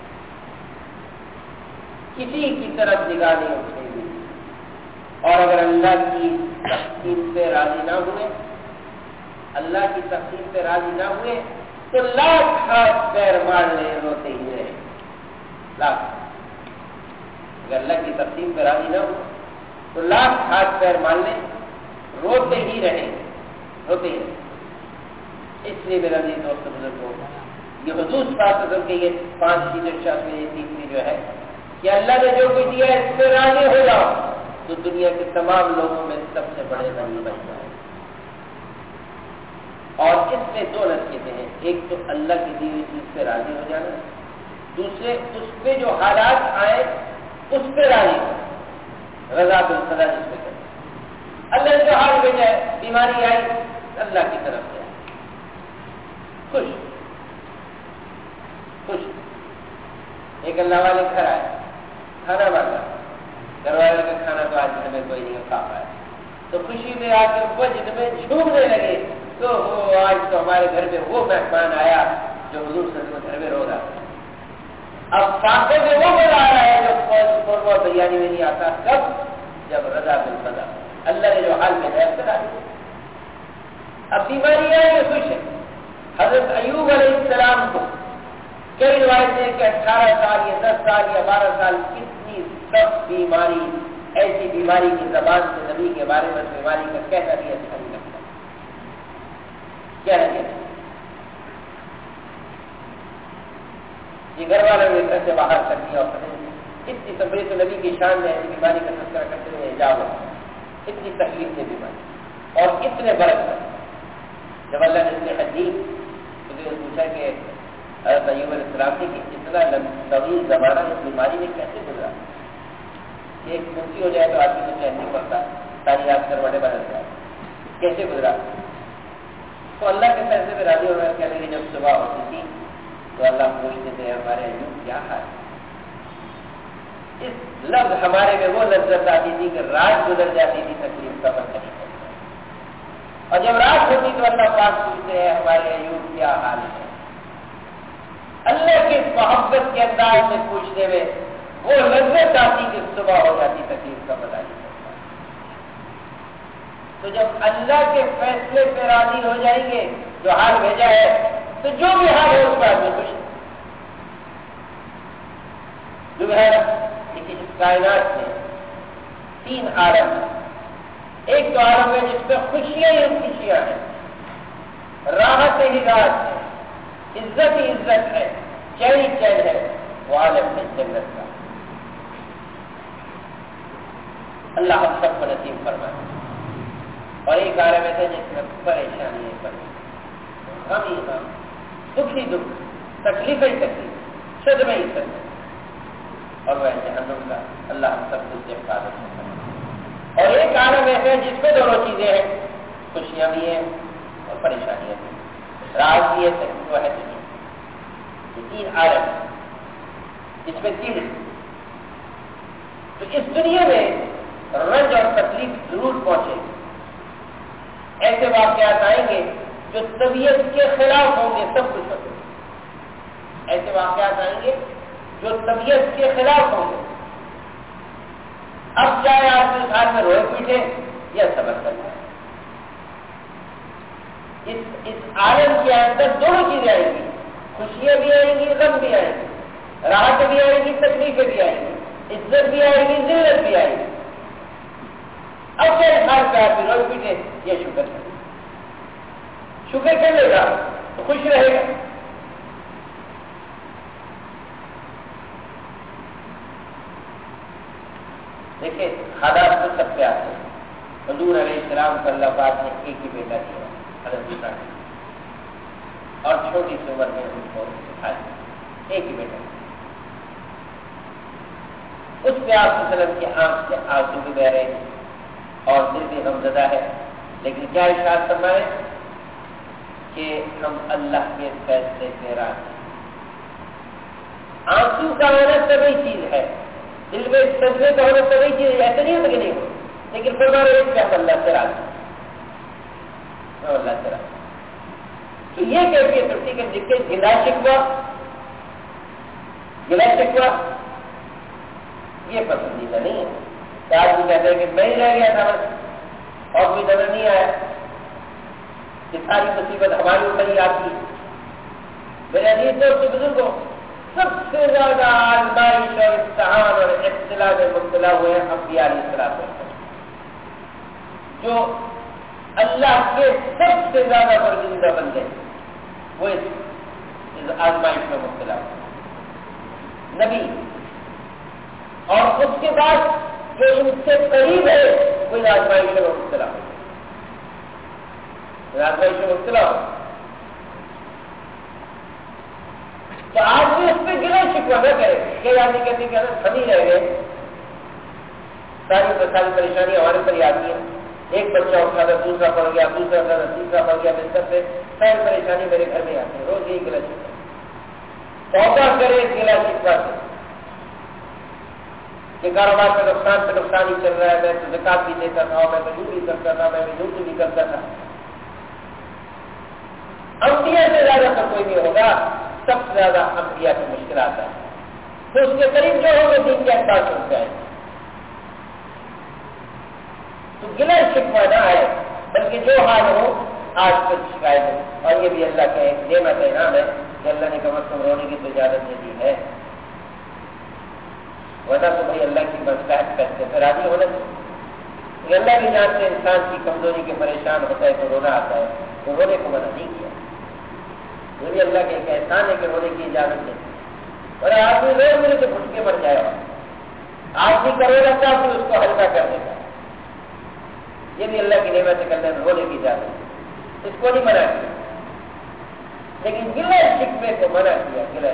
کسی کی طرف نگاہ نہیں اٹھے گی. اور اگر اللہ کی تقسیم پہ راضی نہ ہوئے, اللہ کی تقسیم پہ راضی نہ ہوئے تو لاکھ ہاتھ پیر مار لے روتے ہی رہے. لاکھ اگر اللہ کی تقسیم پہ راضی نہ ہو تو لاکھ ہاتھ پیر مار لے روتے ہی رہے, روتے ہی رہے. اس لیے میرا عزیز دوست بزرگوں, یہ حضور پاک کے یہ پانچ چیزیں شاید میں یہ تیسری جو ہے کہ اللہ نے جو کچھ دیا ہے اس پہ راضی ہو جاؤ تو دنیا کے تمام لوگوں میں سب سے بڑے غنی بن جائے. اور اس میں دو نصیحتیں ہیں, ایک تو اللہ کی دی ہوئی چیز پہ راضی ہو جانا, دوسرے اس پہ جو حالات آئے اس پہ راضی ہو, رضا بالقضا جس پہ کرے. اللہ نے جو حال بھیجا ہے, بیماری آئی اللہ کی طرف سے خوش خوش. ایک اللہ والے گھر آئے, کھانا مانگا, گھر والے کا کھانا تو آج ہمیں کوئی نہیں کھا پایا, تو خوشی میں آ کے وجد میں جھومنے لگے تو آج تو ہمارے گھر میں وہ مہمان آیا جو حضور صلی اللہ علیہ وسلم گھر میں رو رہا. اب فاقے میں وہ بلا رہا ہے جو قربہ بریانی میں نہیں آتا. کب؟ جب رضا بالقضا, اللہ نے جو حال میں ہے اس پہ راضی. اب بیماری ہے یہ خوش ہے. حضرت ایوب علیہ السلام کو کئی روایتیں کہ اٹھارہ سال یا دس سال یا بارہ سال کتنی سخت بیماری، ایسی بیماری کی زبان سے نبی کے بارے میں بیماری کا کہنا بھی اچھا نہیں لگتا. کیا ہے یہ گھر والوں نے گھر سے باہر کر دیا اور اتنی سبری تو نبی کی شان میں ایسی بیماری کا تذکرہ کرتے ہوئے حجاب ہو، اتنی تکلیف ہے بیماری اور اتنے برس میں جب اللہ نے اتنے حدیث تو پوچھا کہ حضرت ایوب علیہ السلام نے کہ اتنا طویل زمانہ اس بیماری میں کیسے گزرا؟ ایک کھنسی ہو جائے تو آدمی کو چین نہیں پڑتا، ساری رات کروٹیں بدل جائے، کیسے گزرا؟ تو اللہ کے فیصلے میں راضی ہو رہا ہے. کہنے لگے جب صبح ہوتی تھی تو اللہ پوچھتے تھے ہمارے ایوب کیا حال ہے. اس لفظ ہمارے میں وہ لذت آتی تھی کہ رات گزر جاتی تھی تکلیف کا پتہ نہیں چلتا، اور جب رات ہوتی تو اللہ پاک پوچھتے ہیں ہمارے ایوب کیا حال ہے. اللہ کی محبت کے انداز میں پوچھنے میں وہ لذت آتی کہ صبح ہو جاتی تکلیف کا پتہ نہیں چلتا. تو جب اللہ کے فیصلے پہ راضی ہو جائیں گے جو حال بھیجا ہے تو جو بھی حال ہے اس بات میں خوش ہے. جو ہے لیکن اس کائنات میں تین عالم ہیں. ایک تو عالم ہے جس میں خوشیاں ہی خوشیاں ہیں، راحت ہی راحت ہے، عزت ہی عزت ہے، چین ہی چین ہے، وہ عالم ہے جنت کا. اللہ ہم سب کو نصیب فرمائے. اور ایک عالم ایسا جس میں پریشانی ہے، پریشانی غم ہی غم، دکھ ہی دکھ، تکلیف ہی تکلیف، صدمہ ہی صدمہ، اور وہ جہنم کا. اللہ ہم سب کو اس سے حفاظت فرمائے. اور ایک عالم ایسا ہے جس میں دونوں چیزیں ہیں، خوشیاں بھی ہیں اور پریشانیاں بھی ہیں، راز بھی ہے تکلیف وہ ہے تکلیف. یہ تین عالم جس میں تین. تو اس دنیا میں رنج اور تکلیف ضرور پہنچے. ایسے واقعات آئیں گے جو طبیعت کے خلاف ہوں گے، سب کچھ ہوگا. ایسے واقعات آئیں گے جو طبیعت کے خلاف ہوں گے. اب چاہے آپ اس حال میں روئے پیٹے یا صبر کر جائے. اس اس عالم کے اندر دونوں چیزیں آئیں گی، خوشیاں بھی آئیں گی، غم بھی آئیں گی، راحت بھی آئے گی، تکلیفیں بھی آئیں گی، عزت بھی آئے گی، ذلت بھی آئے گی. اب چاہے حال پہ آپ روئے پیٹے یا شکر کرے. شکر کر لے گا تو خوش رہے گا. دیکھیں حالات تو سب پہ آتے ہیں. حضور علیہ السلام کو اللہ پاک نے ایک ہی بیٹا دیا حضرت عیسیٰ نے، اور چھوٹی سی عمر میں ان کو سکھایا ایک ہی بیٹا. اس پہ آپ وسلم کی آنکھ سے آنسو بھی بہ رہے ہیں اور دل بھی غمزدہ ہے. لیکن کیا ارشاد فرمائے کہ ہم اللہ کے فیصلے سے راضی ہیں. آنسو کا ہونا طبعی چیز ہے، دل میں صدمے کا ہونا طبعی چیز ہے، ایسا نہیں ہوتا کہ نہیں ہو. لیکن فرما رہے ہیں کہ ہم اللہ سے راضی ہیں، ہم اللہ سے راضی. تو یہ کیفیت ہوتی ہے کہ جس کے گلا شکوا گلا شکوا یہ پسندیدہ نہیں ہے. تو آج بھی کہتے ہیں کہ میں ہی رہ گیا تھا بس اور کوئی نظر نہیں آیا، کہ ساری مصیبت ہماری اوپر ہی آتی ہے. میرے عزیز دوست بزرگوں، سب سے زیادہ آزمائش اور امتحان اور ابتلا میں مبتلا ہوئے ہیں انبیاء علیہ السلام والسلام، جو اللہ کے سب سے زیادہ برگزیدہ بندے وہ اس آزمائش میں مبتلا ہوئے. نبی اور اس کے بعد جو ان سے قریب ہے وہ آزمائش میں مبتلا ہو آزمائش میں مبتلا ہو تو آج بھی اس پہ گلا شکوا نہ کرے. کئی آدمی کہتے کہ اگر ہم ہی رہ گئے ساری ساری پریشانی ہمارے پر ہی آتی ہے. ایک بچہ اٹھا تھا، دوسرا پڑ گیا، دوسرا اٹھا تھا، تیسرا پڑ گیا، بستر پہ ساری پریشانی میرے گھر میں آتی ہے. روز یہی گلا شکوا توبہ کرے اس گلا شکوا سے کہ کاروبار پہ نقصان پہ نقصان ہی چل رہا ہے، میں تو زکات بھی دیتا تھا، میں تو یوں بھی کرتا تھا، میں یوں بھی کرتا تھا. انبیاء سے زیادہ تو کوئی نہیں ہوگا، سب سے زیادہ انبیاء کی مشکلات ہے. تو اس کے قریب جو ہوگا دین کے احساس ہو جائے. تو گلا شکوہ نہ آئے، بلکہ جو حال ہو آج کل شکایت ہے. اور یہ بھی اللہ کا ایک نعمت ہے، انعام ہے کہ اللہ نے کم از کم رونے کی تو اجازت دے دی ہے، ورنہ تو بھائی اللہ کی مصلحت کرتے پھر راضی ہونا چاہیے. اللہ بھی جانتے انسان کی کمزوری کے پریشان ہوتا ہے تو رونا آتا ہے، تو رونے کو منع نہیں کیا. یہ بھی اللہ کا ایک احسان ہے کہ رونے کی اجازت دے. اور آدمی رو ملے تو گھٹ کے مر جائے گا، آدمی کرے رہتا ہے پھر اس کو ہلکا کر دیتا ہے. یہ بھی اللہ کی نعمت ہے کہ اللہ نے رونے کی اجازت دی، اس کو نہیں منع کیا. لیکن گلے شکوے کو منع کیا. گلے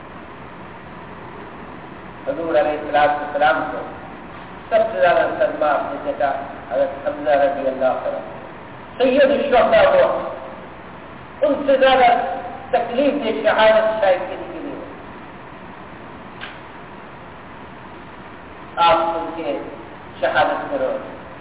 حضور علیہ السلام کو سب سے زیادہ صدمہ اپنے چچا حضرت حمزہ رضی اللہ عنہ سید الشہداء ہوا، ان سے زیادہ تکلیف دے شہادت شاید کسی کے لیے. آپ ان کے شہادت کرو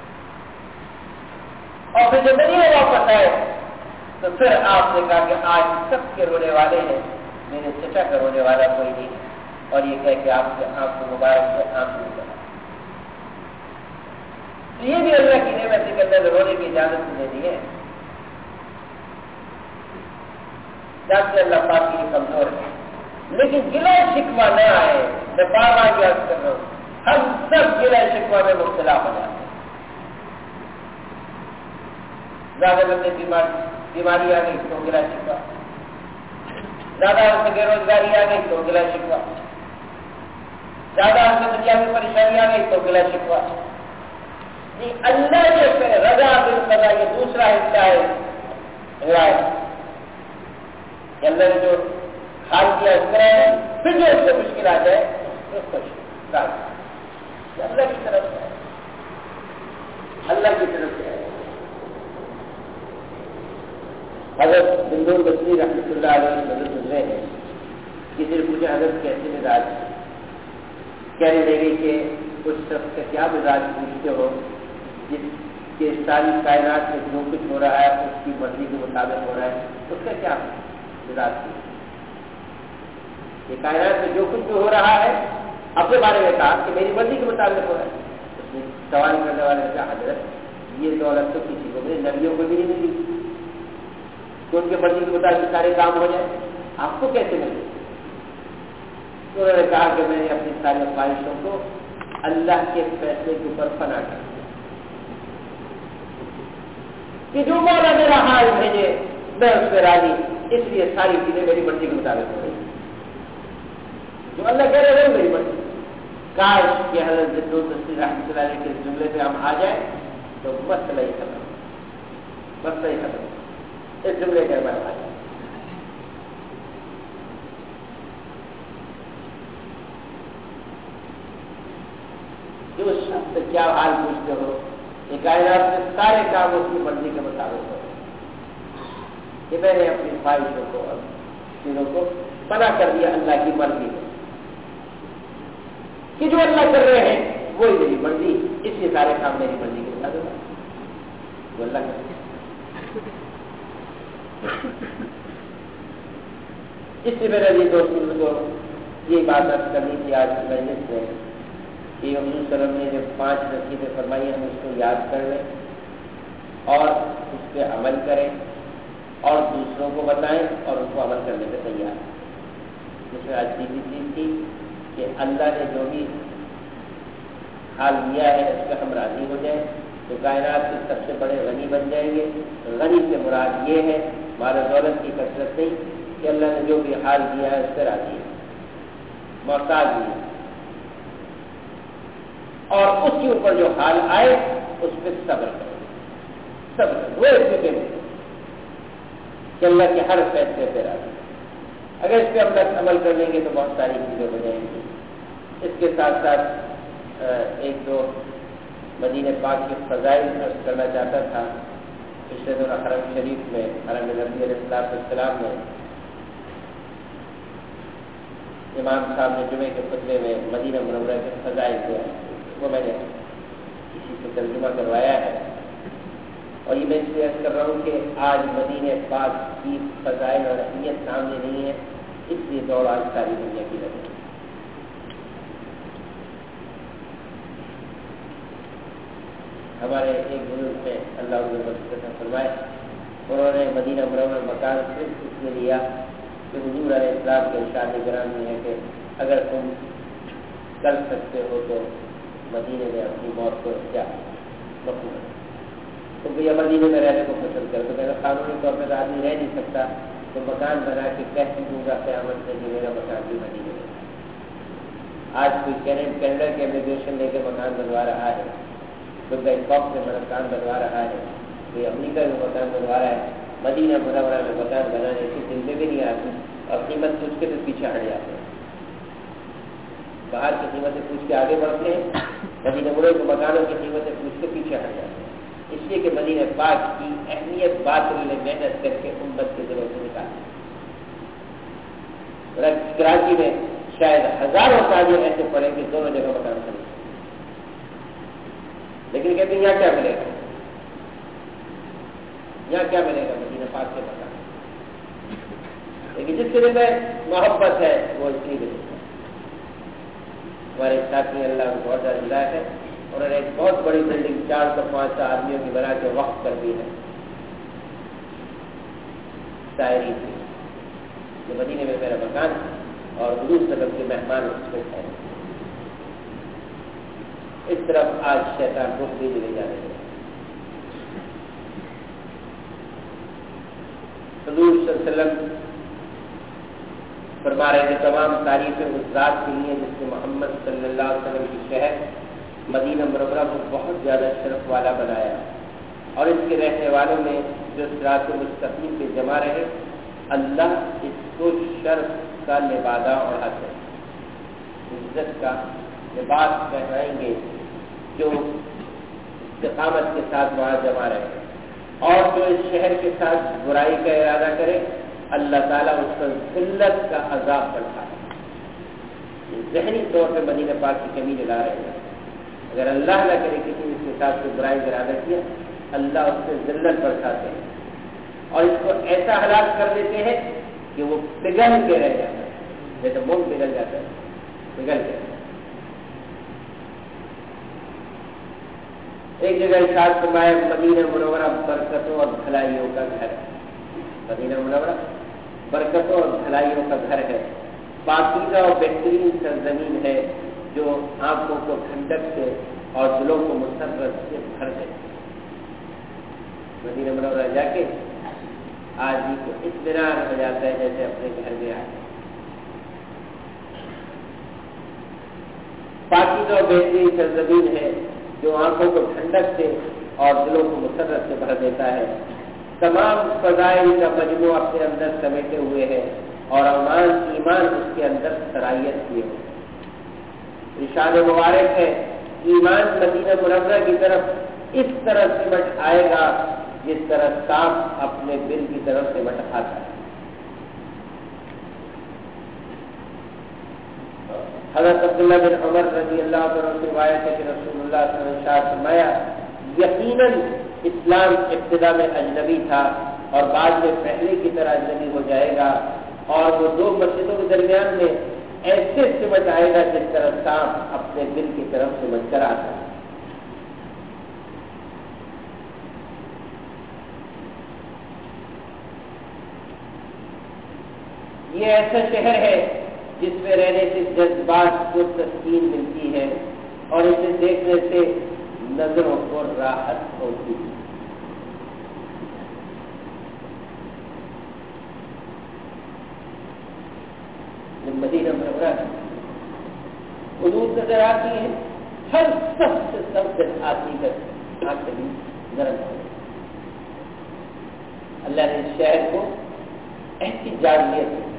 اور پھر جب مدینے واپس آئے تو پھر آپ نے کہا کہ آج سب کے رونے والے ہیں، میرے چچا کا رونے والا کوئی نہیں ہے. اور یہ کہہ کہ آپ کے آنکھ مبارک سے آنکھ نہیں چلا. تو یہ بھی اللہ کی نعمت کے اندر رونے کی اجازت دے دی ہے. جانتے اللہ پاک کی کمزور ہے، لیکن گلہ شکوہ نہ آئے. میں بار بار یاد کر رہا ہوں، ہم سب گلہ شکوہ میں مبتلا ہو جاتے ہیں. زیادہ لمبی بیماری بیماری آ گئی تو گلہ شکوہ، زیادہ سے بے روزگاری آ گئی تو گلہ شکوہ، زیادہ سے دنیا میں پریشانی آ گئی تو گلہ شکوہ. نہیں، اللہ کے رضا بالقضا یہ دوسرا حصہ ہے روایت. اللہ نے جو حال کیا اس طرح ہے، پھر جو اس سے مشکل آ جائے تو خوش اللہ کی طرف سے، اللہ کی طرف سے. حضرت بندور بصری رحمۃ اللہ علیہ نظر گزرے ہیں. کسی نے پوچھا حضرت کیسے مزاج، کہنے لگے کہ اس شخص کا کیا مزاج پوچھتے ہو جس کے ساری کائنات میں جو کچھ ہو رہا ہے اس کی مرضی کے مطابق ہو رہا ہے، اس کا کیا مزاج پوچھتے. یہ کائنات میں جو کچھ بھی ہو رہا ہے اپنے بارے میں کہا کہ میری مرضی کے مطابق ہو رہا ہے. اس نے سوال کرنے والے نے کہا حضرت یہ دولت تو کسی کو ملے، نبیوں کو بھی نہیں ملی کہ ان کے مرضی کے مطابق سارے کام ہو جائے، آپ کو کیسے ملے؟ تو انہوں نے کہا کہ میں نے اپنی ساری خواہشوں کو اللہ کے فیصلے کے اوپر فنا کر دیا کہ جو مولا میرا حال بھیجے میں اس پہ راضی، اس لیے ساری چیزیں میری مرضی کے مطابق ہو رہی. جو اللہ کہہ رہے ہیں میری مرضی. کاش کہ حضرت بندور بصری رحمۃ اللہ علیہ کے جملے پہ ہم آ جائیں تو مسئلہ ہی ختم، مسئلہ ہی ختم. اس جملے کے بعد آ جائیں. جو شخص سے کیا حال پوچھتے ہو، یہ کائنات میں سارے کام اس کی مرضی کے مطابق ہو. کہ میں نے اپنی خواہشوں کو اور چیزوں کو منع کر دیا اللہ کی مرضی کو، کہ جو اللہ کر رہے ہیں وہی میری مرضی، اس لیے سارے کام میری مرضی کے مطابق ہو. وہ اللہ کر اس سے میرا یہ دوست کو یہ بات ارد کرنی تھی آج کی مجلس میں کہ حضور صلی اللہ علیہ وسلم نے جو پانچ نصیحتیں فرمائی ہم اس کو یاد کر لیں اور اس پہ عمل کریں اور دوسروں کو بتائیں اور اس کو عمل کرنے پہ تیار. جس میں آج سیدھی چیز تھی کہ اللہ نے جو بھی حال دیا ہے اس پہ ہم راضی ہو جائیں تو کائنات کے سب سے بڑے غنی بن جائیں گے. غنی سے مراد یہ ہے مال دولت کی کثرت نہیں کہ اللہ نے جو بھی حال دیا ہے اس پہ راضی ہے، محتاج بھی ہے، اور اس کے اوپر جو حال آئے اس پہ صبر کریں. صبر وہ اس میں کہ اللہ کے ہر فیصلے پہ راضی. اگر اس پہ ہم لوگ عمل کر لیں گے تو بہت ساری چیزیں ہو جائیں گی. اس کے ساتھ ساتھ ایک دو مدینہ پاک کے فضائل عرض کرنا چاہتا تھا. پچھلے دونوں حرم شریف میں حرم نبی علیہ السلام میں امام صاحب نے جمعے کے خطبے میں مدینہ منورہ کے فضائل دیا، وہ میں نے کسی سے ترجمہ کروایا ہے. اور یہ میں اس لیے عرض کر رہا ہوں کہ آج مدینہ پاک کی فضائل اور اہمیت سامنے نہیں ہے، اس لیے دوڑ آج ساری دنیا کی لگے. ہمارے ایک بزرگ نے اللہ علیہ وسلم فرمائے انہوں نے مدینہ منورہ مکان صرف اس لیے لیا کہ حضور علیہ السلام کے ارشاد گرامی ہے کہ اگر تم کر سکتے ہو تو مدینے میں اپنی موت کو کیا مقبول تو بھیا مدینے میں رہنے کو پسند کرو تو اگر قانونی طور پر آدمی رہ نہیں سکتا تو مکان بنا کے کہہ دوں گا قیامت سے کہ میرا مکان بھی مدینے میں۔ آج کوئی کینیڈا کے امیگریشن لے کے مکان بنوا رہا ہے، کوئی بینکاک میں مکان بنوا رہا ہے، کوئی امریکہ میں مکان بنوا رہا ہے، مدینہ منورہ میں مکان بنانے کی دل میں بھی نہیں آتی اور قیمت پوچھ کے تو پیچھے ہٹ جاتے ہیں، باہر کی قیمتیں پوچھ کے آگے بڑھتے ہیں، مدینہ منورہ کے مکانوں کی قیمتیں پوچھ کے پیچھے ہٹ جاتے ہیں، اس لیے کہ مدینہ پاک کی اہمیت بات نے محنت کر کے امت کے دلوں سے نکالی۔ کراچی میں شاید ہزاروں تاجر ایسے پڑے کہ دونوں جگہ مکان خریدے، لیکن کہتے ہیں یہاں کیا ملے گا، یہاں کیا ملے گا مدینہ پاک کے مکان، لیکن جس کے دل میں محبت ہے وہ اس لیے ملے گا۔ ہمارے ساتھی اللہ کو بہت زیادہ ہدایت ہے، انہوں نے ایک بہت بڑی بلڈنگ چار سو پانچ سو آدمیوں کی بنا کے وقف کر دی ہے شاعری سے، یہ مدینے میں میرا مکان اور حضور صلی اللہ علیہ وسلم کے مہمان اس میں ہے۔ اس طرف آج شیطان رخ بھی لے جا رہے ہیں۔ حضور صلی اللہ علیہ وسلم فرما رہے ہیں تمام تعریفیں اس ذات کے لیے جس نے محمد صلی اللہ علیہ وسلم کی شہر مدینہ منورہ کو بہت زیادہ شرف والا بنایا اور اس کے رہنے والوں میں جو صراط مستقیم پہ جمع رہے، اللہ اس کو شرف کا لبادہ اور حق ہے، عزت کا لباس پہنائیں گے جو استقامت کے ساتھ وہاں جمع رہے، اور جو اس شہر کے ساتھ برائی کا ارادہ کرے اللہ تعالیٰ اس پر ذلت کا عذاب بڑھائے۔ ذہنی طور پہ مدینہ پاک کی کمی لا رہے ہیں، اگر اللہ نہ کرے کسی نے اس کے ساتھ کوئی برائی کا ارادہ کیا اللہ اس سے ذلت برساتے ہیں اور اس کو ایسا ہلاک کر دیتے ہیں کہ وہ پگھل کے رہ جاتا ہے، جیسے موم پگھل جاتا ہے، پگھل کے۔ ایک جگہ ارشاد فرمایا مدینہ منورہ برکتوں اور بھلائیوں کا گھر ہے، مدینہ منورہ برکتوں اور بھلائیوں کا گھر ہے، پاکیزہ اور بہترین سرزمین ہے جو آنکھوں کو ٹھنڈک سے اور دلوں کو مسرت سے بھر دے۔ مدینہ منورہ جا کے آدمی کو اطمینان ہو جاتا ہے جیسے اپنے گھر میں آئے۔ پاکیزہ اور بہترین سرزمین ہے جو آنکھوں کو ٹھنڈک سے اور دلوں کو مسرت سے بھر دیتا ہے، تمام فضائل کا مجموعہ اپنے اندر سمیٹے ہوئے ہے اور امان ایمان اس کے اندر سرایت کیے ہوئے۔ ارشاد مبارک ہے ایمان مدینہ منورہ کی طرف اس طرح سمٹ آئے گا جس طرح سانپ اپنے بل کی طرف سمٹ آتا ہے۔ حضرت عبداللہ بن عمر رضی اللہ عنہ سے روایت ہے کہ رسول اللہ صلی اللہ علیہ وسلم نے ارشاد فرمایا یقیناً اسلام ابتدا میں اجنبی تھا اور بعد میں پہلے کی طرح اجنبی ہو جائے گا اور وہ دو مسجدوں کے درمیان میں ایسے سمٹ آئے گا جس طرح سانپ اپنے دل کی طرف سمٹ کر آتا ہے۔ یہ ایسا شہر ہے جس میں رہنے سے جذبات کو تسکین ملتی ہے اور اسے دیکھنے سے نظروں کو راحت ہوتی ہے۔ مدینہ منورہ حدود نظر آتی ہے، ہر سب سے سب آتی ہے، آنکھ بھی نرم ہو۔ اللہ نے اس شہر کو ایسی جالیت دی،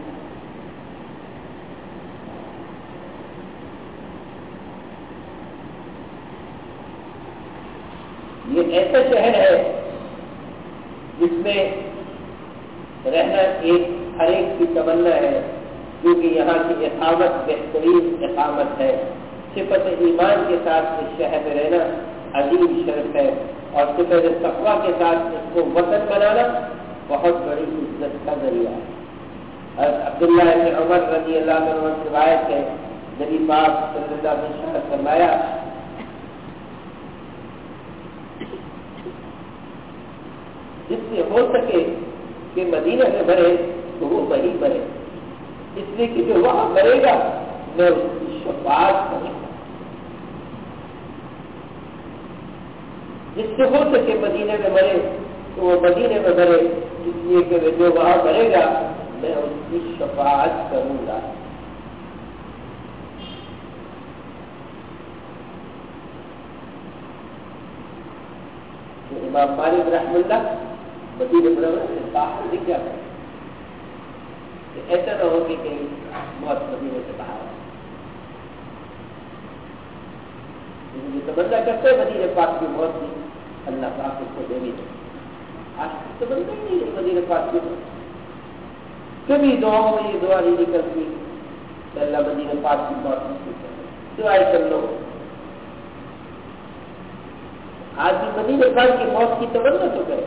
یہ ایسا شہر ہے جس میں رہنا ایک ہر ایک کی تمنا ہے، کیونکہ یہاں کی اقامت بہترین اقامت ہے۔ صفت ایمان کے ساتھ اس شہر میں رہنا عظیم شرف ہے اور صفت تقویٰ کے ساتھ اس کو وطن بنانا بہت بڑی عزت کا ذریعہ ہے۔ عبداللہ بن عمر رضی اللہ عنہ سے روایت ہے نبی پاک صلی اللہ علیہ وسلم نے فرمایا جس سے ہو سکے کہ مدینہ میں مرے تو وہ وہی مرے، اس لیے کہ جو وہاں مرے گا میں اس کی شفاعت کروں گا۔ جس سے ہو سکے مدینہ میں مرے تو وہ مدینہ میں مرے، اس لیے کہ جو وہاں مرے گا میں اس کی شفاعت کروں گا۔ امام مالک رحم اللہ مدینہ منورہ سے باہر نکلا ہے کہ ایسا نہ ہو کہ کہیں موت مدینہ سے باہر آئے، جو تمنا کرتے مدینہ پاک کی موت کی اللہ پاک اس کو دے بھی دے۔ آج تک تمنا ہی نہیں ہے مدینہ پاک کی موت، کبھی دعاؤں میں یہ دعا نہیں نکلتی کہ اللہ مدینہ پاک کی موت نصیب کرے، دعائیں کر لو۔ آج بھی مدینہ پاک کی موت کی تمنا تو کرے،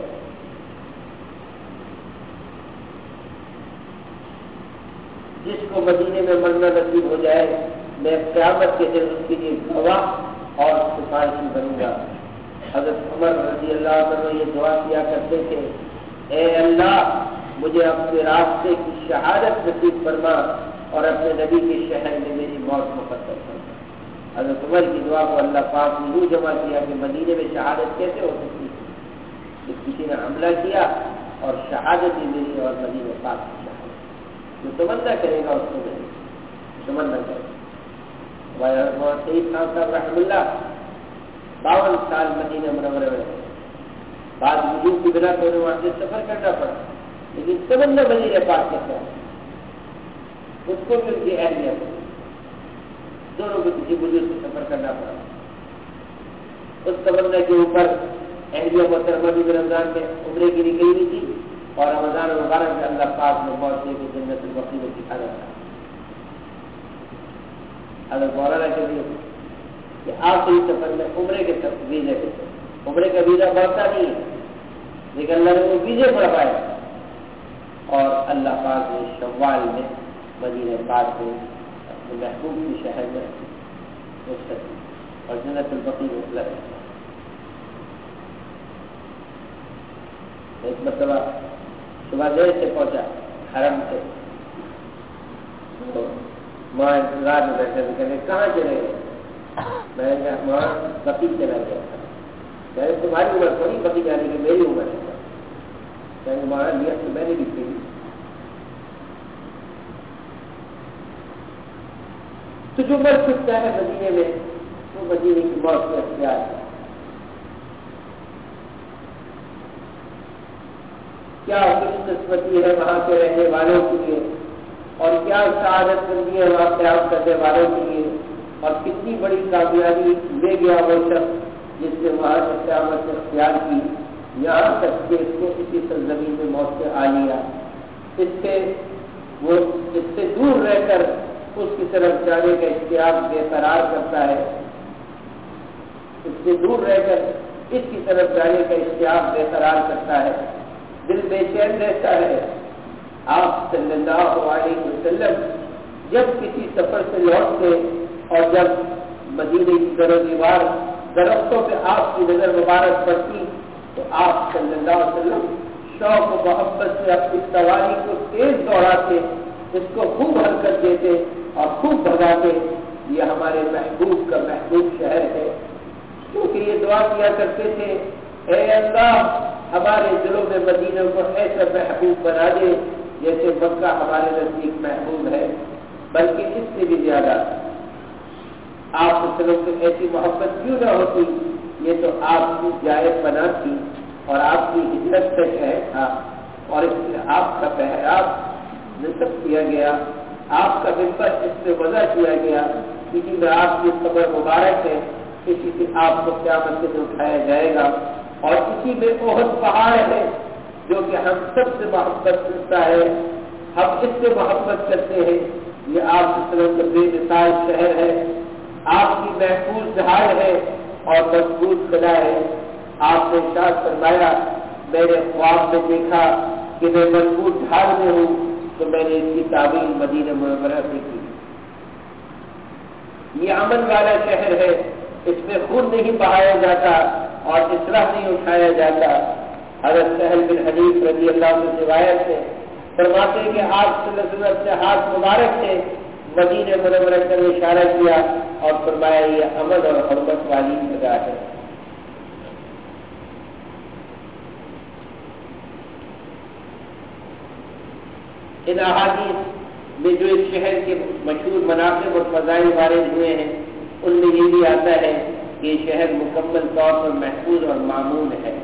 جس کو مدینے میں مرنا نصیب ہو جائے میں قیامت کے دن اس کے لیے گواہ اور سفارشی بنوں گا۔ حضرت عمر رضی اللہ عنہ یہ دعا کیا کرتے تھے، اے اللہ مجھے اپنے راستے کی شہادت نصیب فرما اور اپنے نبی کے شہر میں میری موت مقدر فرما۔ حضرت عمر کی دعا کو اللہ پاک نے یوں جمع کیا کہ مدینے میں شہادت کیسے ہو سکتی کہ کسی نے حملہ کیا اور شہادت ہی ملی اور مدینے پاک کی شہادت، جو تمنا کرے گا اس کو ملے، تمنا کرے گا۔ سید خان صاحب رحم اللہ باون سال مدینہ منورہ میں رہے، بعد وجود کی بنا پر وہاں سے سفر کرنا پڑا، لیکن تمنا مدینہ پاک کے ساتھ اس کو بھی ان کی اہمیت ہے، دونوں کو کسی بزرگ سے سفر کرنا پڑا۔ اس تمنا کے اوپر اہلیہ محترمہ بھی رمضان میں عمرے کی نکلی ہوئی تھی اور رمضان مبارک میں اللہ پاک نے موت دے کے جنت البقیع میں دکھایا تھا۔ حضرت مولانا کے لیے کہ آخری سفر میں عمرے کے ویزے کے عمرے کا ویزا بڑھتا نہیں ہے، لیکن اللہ نے وہ ویزے بڑھوائے اور اللہ پاک نے شوال میں مدینہ پاک میں اپنے محبوب کے شہر میں اور جنت البقیع میں لگا۔ ایک مرتبہ صبح دیر سے پہنچا حرم سے، ماں انتظار میں بیٹھے تھے، کہنے کہاں چلے گئے؟ میں نے کہا ماں بقیع چلا گیا تھا۔ کہنے تمہاری عمر تھوڑی بقیع جانے کی، میری عمر ہے۔ کہنے ماں نیت تو میں نے بھی کی۔ تو جو مر سکتا ہے مدینے میں وہ مدینے کی موت کا اختیار ہے۔ کیا خوش قسمتی ہے وہاں کے رہنے والوں کے لیے، اور کیا سعادت مندی ہے وہاں قیام کرنے والوں کے لیے، اور کتنی بڑی کامیابی لے گیا وہ شخص جس نے وہاں سے قیامت اختیار کی، یہاں تک کہ اس کو اسی سرزمین میں موت سے آ لیا، اس سے وہ اس سے دور رہ کر اس کی طرف جانے کا اشتیاق بے قرار کرتا ہے، اس سے دور رہ کر اس کی طرف جانے کا اشتیاق بے قرار کرتا ہے، دل بے چین رہتا ہے۔ آپ صلی اللہ علیہ وسلم جب کسی سفر سے لوٹتے اور جب مدینے کی در و دیوار درختوں پہ آپ کی نظر مبارک پڑتی تو آپ صلی اللہ علیہ وسلم شوق و محبت سے اپنی سواری کو تیز دوڑاتے، اس کو خوب حرکت دیتے اور خوب بھگاتے، یہ ہمارے محبوب کا محبوب شہر ہے۔ کیونکہ یہ دعا کیا کرتے تھے، اے اللہ ہمارے دلوں میں مدینہ کو ایسا محبوب بنا دے جیسے مکہ ہمارے نزدیک محبوب ہے، بلکہ اس سے بھی زیادہ۔ آپ وسلم کو ایسی محبت کیوں نہ ہوتی، یہ تو آپ کی جائے پناہ تھی اور آپ کی ہجرت کا شہر تھا، اور اس لیے آپ کا پہراو نصب کیا گیا، آپ کا ممبر اس سے وضع کیا گیا، کسی میں آپ کی قبر مبارک ہے، کسی سے آپ کو قیامت سے اٹھایا جائے گا، اور کسی میں احد پہاڑ ہے جو کہ ہم سب سے محبت کرتا ہے، ہم اس سے محبت کرتے ہیں۔ یہ آپ کی طرف کا بے مثال شہر ہے، آپ کی محفوظ ڈھال ہے اور مضبوط قلعہ ہے۔ آپ نے ارشاد فرمایا، میں نے خواب میں دیکھا کہ میں مضبوط ڈھال میں ہوں، تو میں نے اس کی تعبیر مدینہ منورہ سے کی۔ یہ امن والا شہر ہے، اس میں خون نہیں بہایا جاتا اور اسلحہ نہیں اٹھایا جاتا۔ حضرت سہل بن حنیف رضی اللہ عنہ روایت سے فرماتے ہیں کہ آپ صلی اللہ علیہ وسلم سے ہاتھ مبارک سے مدینہ منورہ کا اشارہ کیا اور فرمایا یہ امن اور حرمت والی جگہ ہے. ان احادیث میں جو اس شہر کے مشہور مناقب اور فضائل وارد ہوئے ہیں ان میں یہ بھی آتا ہے کہ یہ شہر مکمل طور پر محفوظ اور معمون ہے.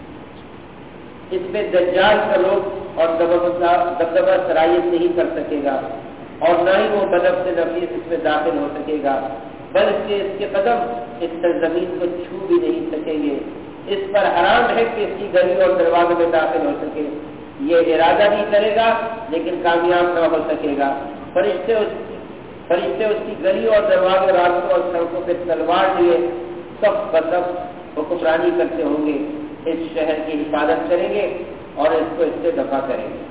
اس میں دجال کا لوگ اور دبدبہ سرایت نہیں کر سکے گا اور نہ ہی وہ بنفس نفیس اس میں داخل ہو سکے گا، بلکہ اس کے قدم اس سرزمین کو چھو بھی نہیں سکیں گے. اس پر حرام ہے کہ اس کی گلی اور دروازے میں داخل ہو سکے. یہ ارادہ نہیں کرے گا لیکن کامیاب نہ ہو سکے گا. فرشتے اس فرشتے اس کی گلی اور دروازے راستوں اور سڑکوں پہ تلوار لیے سب بسب حکمرانی کرتے ہوں گے. اس شہر کی حفاظت کریں گے اور اس کو اس سے دفاع کریں گے.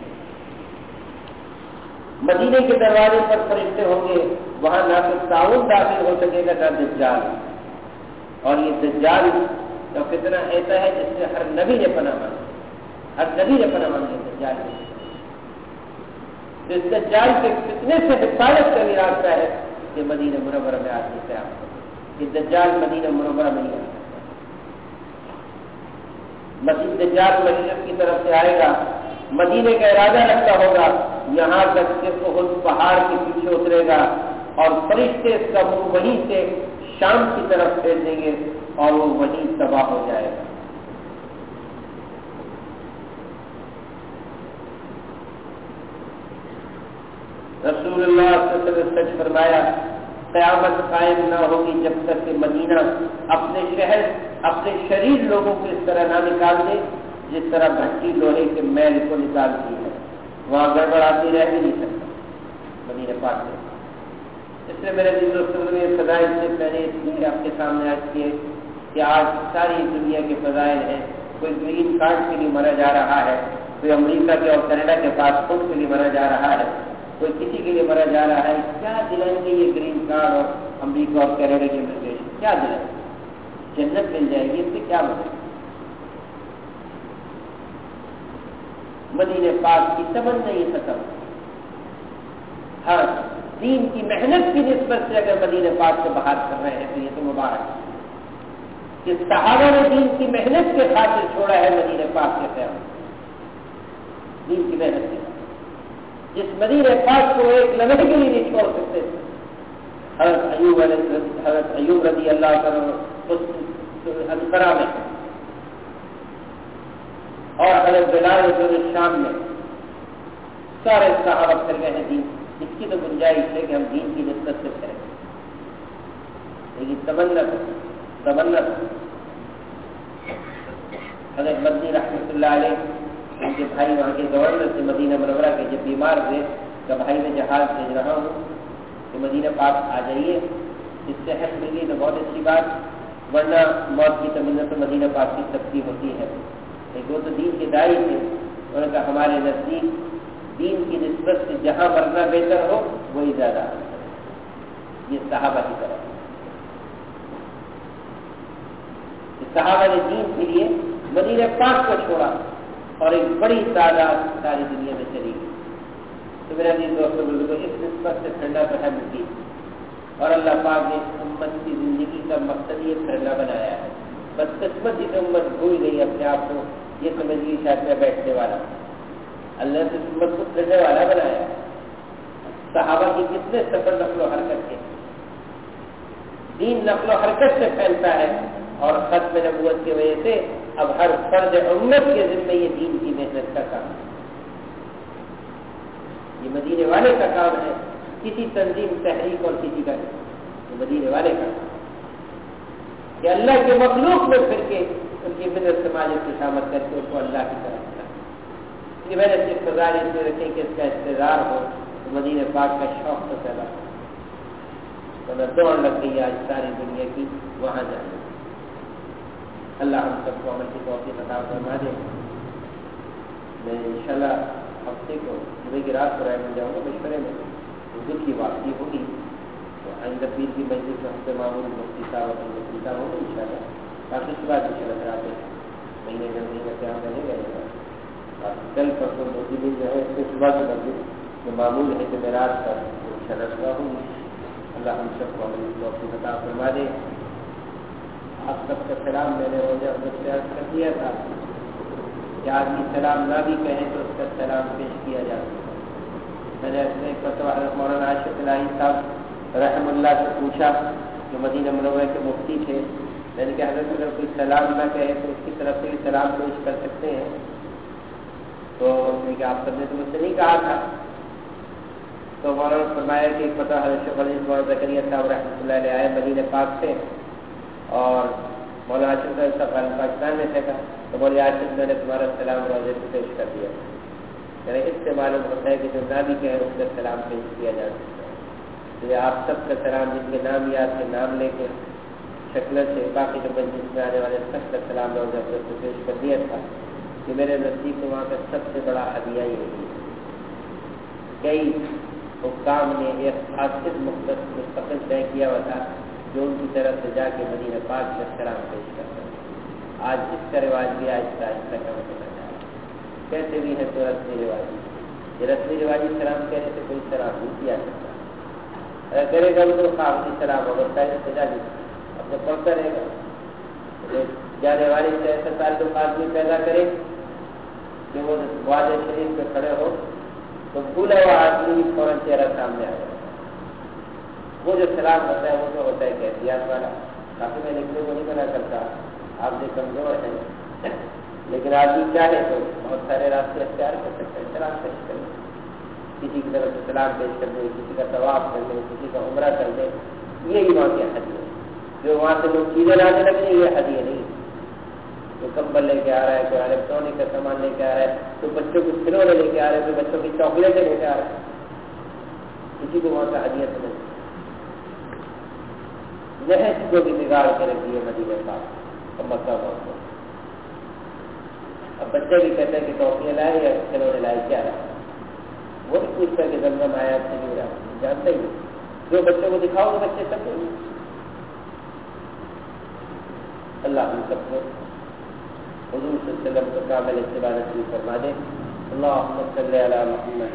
مدینے کے دروازے پر فرشتے ہوں گے، وہاں نہ تو تعاون داخل ہو سکے گا نہ دجال. اور یہ دجال کا فتنہ ایسا ہے جس سے ہر نبی نے پناہ مانگی، ہر نبی نے پناہ مانگی دجال سے. اس دجال کے فتنے سے حفاظت کا بھی راستہ ہے کہ مدینہ منورہ میں آنے سے آپ یہ دجال مدینہ منورہ میں نہیں آ سکتا. مسیح دجال مشرق کی طرف سے آئے گا، مدینے کا ارادہ رکھتا ہوگا، یہاں تک کہ خود پہاڑ کے پیچھے اترے گا اور فرشتے اس کا منہ وہیں سے شام کی طرف پھیر دیں گے اور وہ وہیں تباہ ہو جائے گا. رسول اللہ صلی اللہ علیہ وسلم نے سچ فرمایا قیامت قائم نہ ہوگی جب تک کہ مدینہ اپنے شہر اپنے شریر لوگوں کو اس طرح نہ نکال دے جس طرح بھٹی لوہے کے میل کو نکالتی ہے. وہاں گڑبڑ آتی رہ بھی نہیں سکتا مدینہ پاک میں. اس لیے میرے دل دوستوں نے فضائل سے پہلے اس لیے آپ کے سامنے آج کیے کہ آج ساری دنیا کے فضائل ہیں. کوئی گرین کارڈ کے لیے مرا جا رہا ہے، کوئی امریکہ کے اور کینیڈا کے پاسپورٹ کے لیے مرا جا رہا ہے، کوئی کسی کے لیے مرا جا رہا ہے. کیا دلائیں گے یہ گرین کارڈ اور امریکہ اور کینیڈا کی امیگریشن؟ کیا دلائیں گے؟ جنت مل جائے گی، اس سے کیا ملے؟ مدینہ پاک کی تمنا یہ ختم. ہاں، دین کی محنت کی نسبت سے اگر مدینہ پاک سے باہر کر رہے ہیں تو یہ تو مبارک ہے کہ صحابہ نے دین کی محنت کے خاطر چھوڑا ہے مدینہ پاک کے قیام. دین کی محنت کے جس مدینہ پاک کو ایک لمحے کے لیے نہیں چھوڑ سکتے تھے. حضرت ایوب حضرت ایوب رضی اللہ عنہ انقرہ میں اور حضرت بلال جو شام میں سارے صحابہ پھر گئے ہیں دین. اس کی تو گنجائش ہے کہ ہم دین کی نسبت سے پھریں، لیکن تمنا تمنا حضرت مدنی رحمۃ اللہ علیہ ان کے بھائی وہاں کے گورنر سے مدینہ منورہ کے جب بیمار ہوئے کہ بھائی میں جہاز بھیج رہا ہوں کہ مدینہ پاک آ جائیے، اس سے حل ملی تو بہت اچھی بات، ورنہ موت کی تمنا تو مدینہ پاک کی سختی ہوتی ہے. لیکن وہ تو دین کے داعی تھے. انہوں نے کہا ہمارے نزدیک دین کی نسبت سے جہاں مرنا بہتر ہو وہی زیادہ. یہ صحابہ کی طرف صحابہ نے دین کے لیے مدینہ پاک کو چھوڑا اور ایک بڑی تعداد ساری دنیا میں چلی گئی. تو میرا دین دوستوں کو اس نسبت سے پھیلنا تو ہے مٹی، اور اللہ پاک نے اس امت کی زندگی کا مقصد یہ پھیلنا بنایا ہے. بس قسمت جس امت بھول گئی اپنے آپ کو، یہ سمجھ گئی شاید میں بیٹھنے والا. اللہ نے اس امت کو پھیلنے والا بنایا. صحابہ کی کتنے سفر نقل و حرکت کے، دین نقل و حرکت سے پھیلتا ہے اور ختم نبوت کی وجہ سے اب ہر فرد امت کے ذمہ یہ دین کی محنت کا کام ہے. یہ مدینے والے کا کام ہے، کسی تنظیم تحریک اور کسی کا نہیں. یہ مدینے والے کا کام کہ اللہ کے مخلوق میں پھر کے ان کی مدد سماجت کی شامت کر کے اس کو اللہ کی طرف کریں. یہ میں نے صرف فضائل اس میں رکھے کہ اس کا استظار ہو تو مدینہ پاک کا شوق تو پیدا ہو. ورنہ دوڑ لگ گئی آج ساری دنیا کی وہاں جانے. اللہ ہم سب کو عمل کی توفیق عطا فرما دے. میں انشاءاللہ ہفتے کو جمعے کی رات کو رہنے جاؤں گا مشورے میں. اردو کی واپسی ہوگی تو آئندہ پیر کی مجلس سے ہفتے معمول مفتی صاحب اور مفتی صاحب ہوگا ان شاء اللہ. باقی اس کے بعد ان شاء اللہ کراتے ہیں. مہینے میں مہینے سے ہم نہیں گئے گا کل پرسوں موجود جو ہے اس صبح کی مسجد جو معمول ہے کہ میراج پر رکھتا ہوں اللہ ہم سب کو اپنی بتا فرما دے. آپ سب کا سلام میں نے روزہ سے عرض کر دیا تھا کہ آدمی سلام نہ بھی کہے تو اس کا سلام پیش کیا جاتا ہے. میں نے اپنے مولانا عاشق الہی صاحب رحم اللہ سے پوچھا جو مدینہ منورہ کے مفتی تھے. میں نے کہا حضرت اگر کوئی سلام نہ کہے تو اس کی طرف سے بھی سلام پیش کر سکتے ہیں. تو آپ سب نے تو مجھ سے نہیں کہا تھا. تو مولانا فرمایا کہ پتہ حضرت مولانا زکریا صاحب رحمۃ اللہ علیہ آئے مدینہ پاک سے اور مولانا عاشق صاحب پاکستان میں تھے کا تو بولے عاشق میں نے تمہارا سلام روزے کو پیش کر دیا. یعنی اس سے معلوم ہوتا ہے کہ جو نہ بھی کہیں اس کا سلام پیش کیا جا سکتا ہے. تو آپ سب کا سلام جن کے نام یاد کے نام لے کے شکل سے باقی جو مجلس میں آنے والے سب کا سلام روزہ کو پیش کر دیا تھا کہ میرے نزدیک وہاں کا سب سے بڑا ہدیہ یہی ہے. کئی حکام نے ایک خاص مختص مستقل طے کیا ہوا تھا جو ان کی طرف سے جا کے مدینہ پاک میں سلام پیش کرتا ہے. آج اس کا رواج بھی آہستہ آہستہ کم ہوتا جا رہا ہے. کیسے بھی ہے تو رسمی رواجی یہ رسمی رواجی سلام کہنے سے کوئی سلام نہیں کیا سکتا. اگر کرے گا تو خاصی سلام ہوگا پہلے سجا نہیں اپنے پڑھتا رہے گا. جانے والے سے ایسا تعلق آدمی پیدا کرے کہ وہ واضح شریف پہ کھڑے ہو تو بھولا ہوا آدمی فوراً چہرہ سامنے آ جائے. وہ جو سلام ہوتا ہے وہ تو ہوتا ہے کہ احتیاط والا. کافی میں لکھنے کو نہیں منع کرتا آپ سے کمزور ہیں لیکن آدمی چاہے تو بہت سارے راستے اختیار کر سکتے ہیں. سلام پیش کر دیں کسی کی طرف سے سلام پیش کر دیں کسی کا طواف کر دیں کسی کا عمرہ کر دیں. یہی وہاں کے ہدیے جو وہاں سے لوگ چیزیں لانے لگے یہ ہدیے نہیں. جو کمبل لے کے آ رہا ہے کوئی الیکٹرانک کا سامان لے کے آ رہا ہے کوئی بچوں کو کھلونے لے کے آ رہا ہے کوئی بچوں کی چاکلیٹیں لے کے آ رہا ہے کسی کو وہاں کا ہدیہ سمجھ نہج کو بھی بگاڑ کے رکھی ہے مدینہ پاک اور مکہ کو. اب بچے بھی کہتے ہیں کہ ٹوپیاں لائے یا کھلونے لائے کیا لائے وہ بھی پوچھتا ہے کہ زمزم آیا سے نہیں رہا جانتے ہی جو بچوں کو دکھاؤ گے بچے سب نہیں. اللہ ہم سب کو حضور صلی اللہ علیہ وسلم کو کامل اتباع نصیب فرما دے. اللہم صلی علی محمد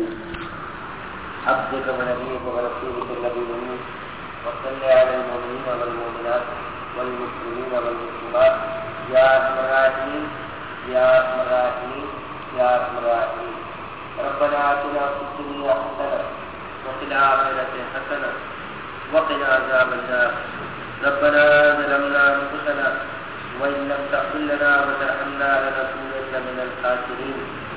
عبدک و نبیک و رسولک النبی الامین وصلی علی المؤمنین والمؤمنات والمسلمین والمسلمات یا ارحم الراحمین یا ارحم الراحمین یا ارحم الراحمین. ربنا آتنا فی الدنیا حسنة وفی الآخرة حسنة وقنا عذاب النار. ربنا ظلمنا انفسنا وإن لم تغفر لنا وترحمنا لنكونن من الخاسرين.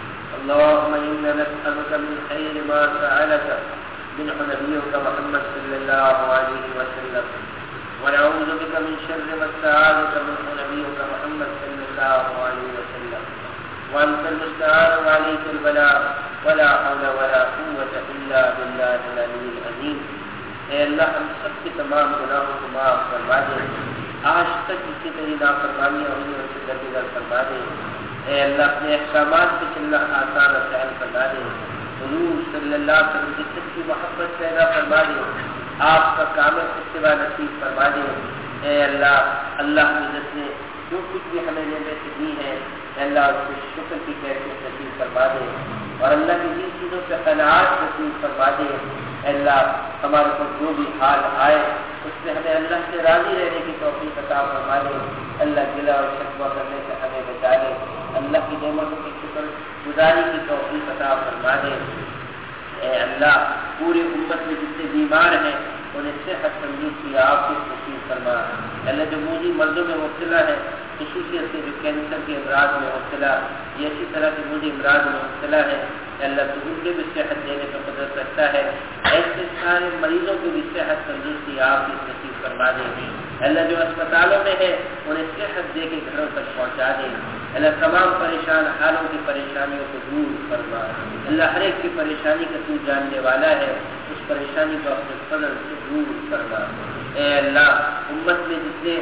اللهم إنا نسألك من خير ما سألك منه نبيك محمد صلى الله عليه وسلم ونعوذ بك من شر ما استعاذك منه نبيك محمد صلى الله عليه وسلم وأنت المستعان وعليك البلاء ولا حول ولا قوة إلا بالله العلي العظيم. اے اللہ ہم سب کے تمام گناہوں کو معاف فرما دے. آج تک کسی طرح نافرمانیاں ہوئی ان سے درگزر فرما دے. اے اللہ اپنے احکامات پہ چلنا آسان اور سہل فرما دے. حضور صلی اللہ علیہ وسلم کی سچی محبت پیدا فرما دے. آپ کا کامل اتباع نصیب فرما دے. اے اللہ اللہ کی عزت نے جو کچھ بھی ہمیں نعمتیں دی ہیں اے اللہ اس کے شکر کی کیفیت نصیب فرما دے اور اللہ کی جن چیزوں سے قناعت نصیب فرما دے. اے اللہ ہمارے پر جو بھی حال آئے اس سے ہمیں اللہ سے راضی رہنے کی توفیق عطا فرما دے. اللہ گلہ اور شکوہ کرنے سے ہمیں بچا دے. اللہ کی نعمتوں کی شکر گزاری کی توفیق عطا فرما دے. اے اللہ پوری امت میں جتنے بیمار ہیں انہیں صحت تندرستی کی آپ کی نصیب فرما. اللہ جو موذی مرضوں میں مبتلا ہے خصوصیت سے جو کینسر کے امراض میں مبتلا یا اسی طرح کے موذی امراض میں مبتلا ہے اللہ تو ان کے بھی صحت دینے کا قدرت رکھتا ہے. ایسے سارے مریضوں کو بھی صحت تندرستی آپ کی نصیب فرما دے. اللہ جو اسپتالوں میں ہے انہیں صحت دے کے گھروں تک پہنچا دے. اللہ تمام پریشان حالوں کی پریشانیوں کو دور فرما. اللہ ہر ایک کی پریشانی کا تو جاننے والا ہے اس پریشانی کو اپنے فضل سے دور فرما. اے اللہ امت میں جتنے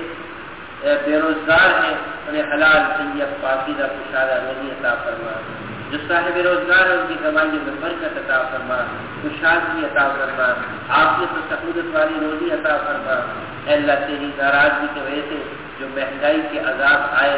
بے روزگار ہیں انہیں حلال طیب پاکیزہ کشادہ روزی عطا فرما. جو صاحب روزگار ہے ان کی کمائی میں برکت عطا فرما کشادگی عطا فرما عافیت و سہولت والی روزی عطا فرما. اے اللہ تیری ناراضگی کی وجہ سے جو مہنگائی کے عذاب آئے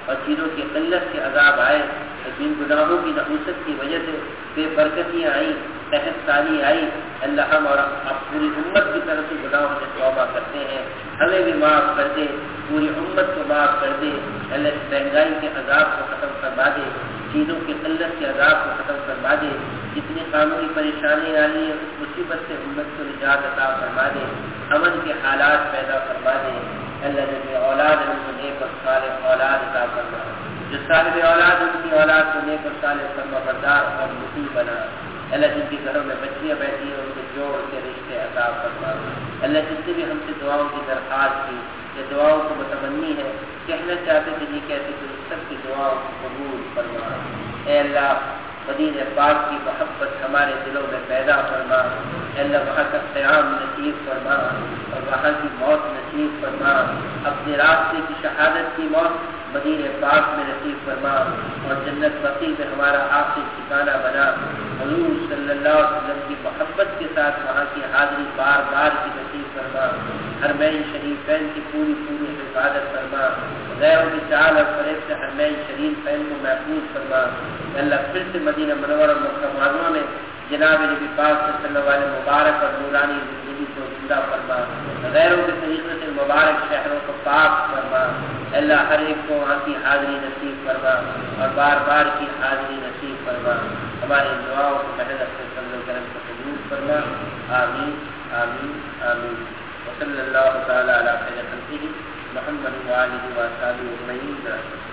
اور چیزوں کی قلت کے عذاب آئے، جن گناہوں کی نحوست کی وجہ سے بے برکتیاں آئیں، قحط سالی آئی، اللہ ہم اور اب پوری امت کی طرف سے گناہوں سے توبہ کرتے ہیں، ہمیں بھی معاف کر دے، پوری امت کو معاف کر دے، اللہ اس مہنگائی کے عذاب کو ختم فرما دے، چیزوں کی قلت کے عذاب کو ختم فرما دے، جتنی قانونی پریشانی آ رہی ہے اس مصیبت سے امت کو نجات عطا فرما دے، امن کے حالات پیدا فرما دے، اللہ جن کی اولاد ان کو نیک اور صالح اولاد عطا فرما، جو صاحب اولاد ان کی اولاد کو نیک اور صالح فرما بردار اور مطیع بنا، اللہ جن کے گھروں میں بچیاں بیٹھی ہیں ان کے جوڑ کے رشتے عطا فرما، اللہ جس نے بھی ہم سے دعاؤں کی درخواست کی یا دعاؤں کو متمنی ہے کہنا چاہتے تھے نہیں کہتے تھے اس سب کی دعاؤں کو قبول فرما، اے اللہ مدینہ پاک کی محبت ہمارے دلوں میں پیدا فرما، اے اللہ وہاں کا قیام نصیب فرما اور وہاں کی موت نصیب فرما، اپنے راستے کی شہادت کی موت مدینہ پاک میں نصیب فرما اور جنت بقیع میں ہمارا آخری ٹھکانہ بنا، حضور صلی اللہ علیہ وسلم کی محبت کے ساتھ وہاں کی حاضری بار بار کی نصیب فرما، حرمین شریفین کی پوری پوری حفاظت فرما، غیروں کی چال اور فریب سے حرمین شریفین کو محفوظ فرما، اللہ پھر سے مدینہ منورہ مکہ معظمہ میں جناب نبی پاک صلی اللہ علیہ مبارک اور نورانی زندگی کو زندہ فرما، غیروں کے طریقے سے مبارک شہروں کو پاک فرما، اللہ ہر ایک کو وہاں کی حاضری نصیب فرما اور بار بار کی حاضری نصیب فرما، ہماری دعاؤں کو محض اپنے فضل و کرم سے قبول فرما، آمین آمین آمین، وصلی اللہ تعالی علی خیر خلقہ محمد وآلہ وصحبہ اجمعین۔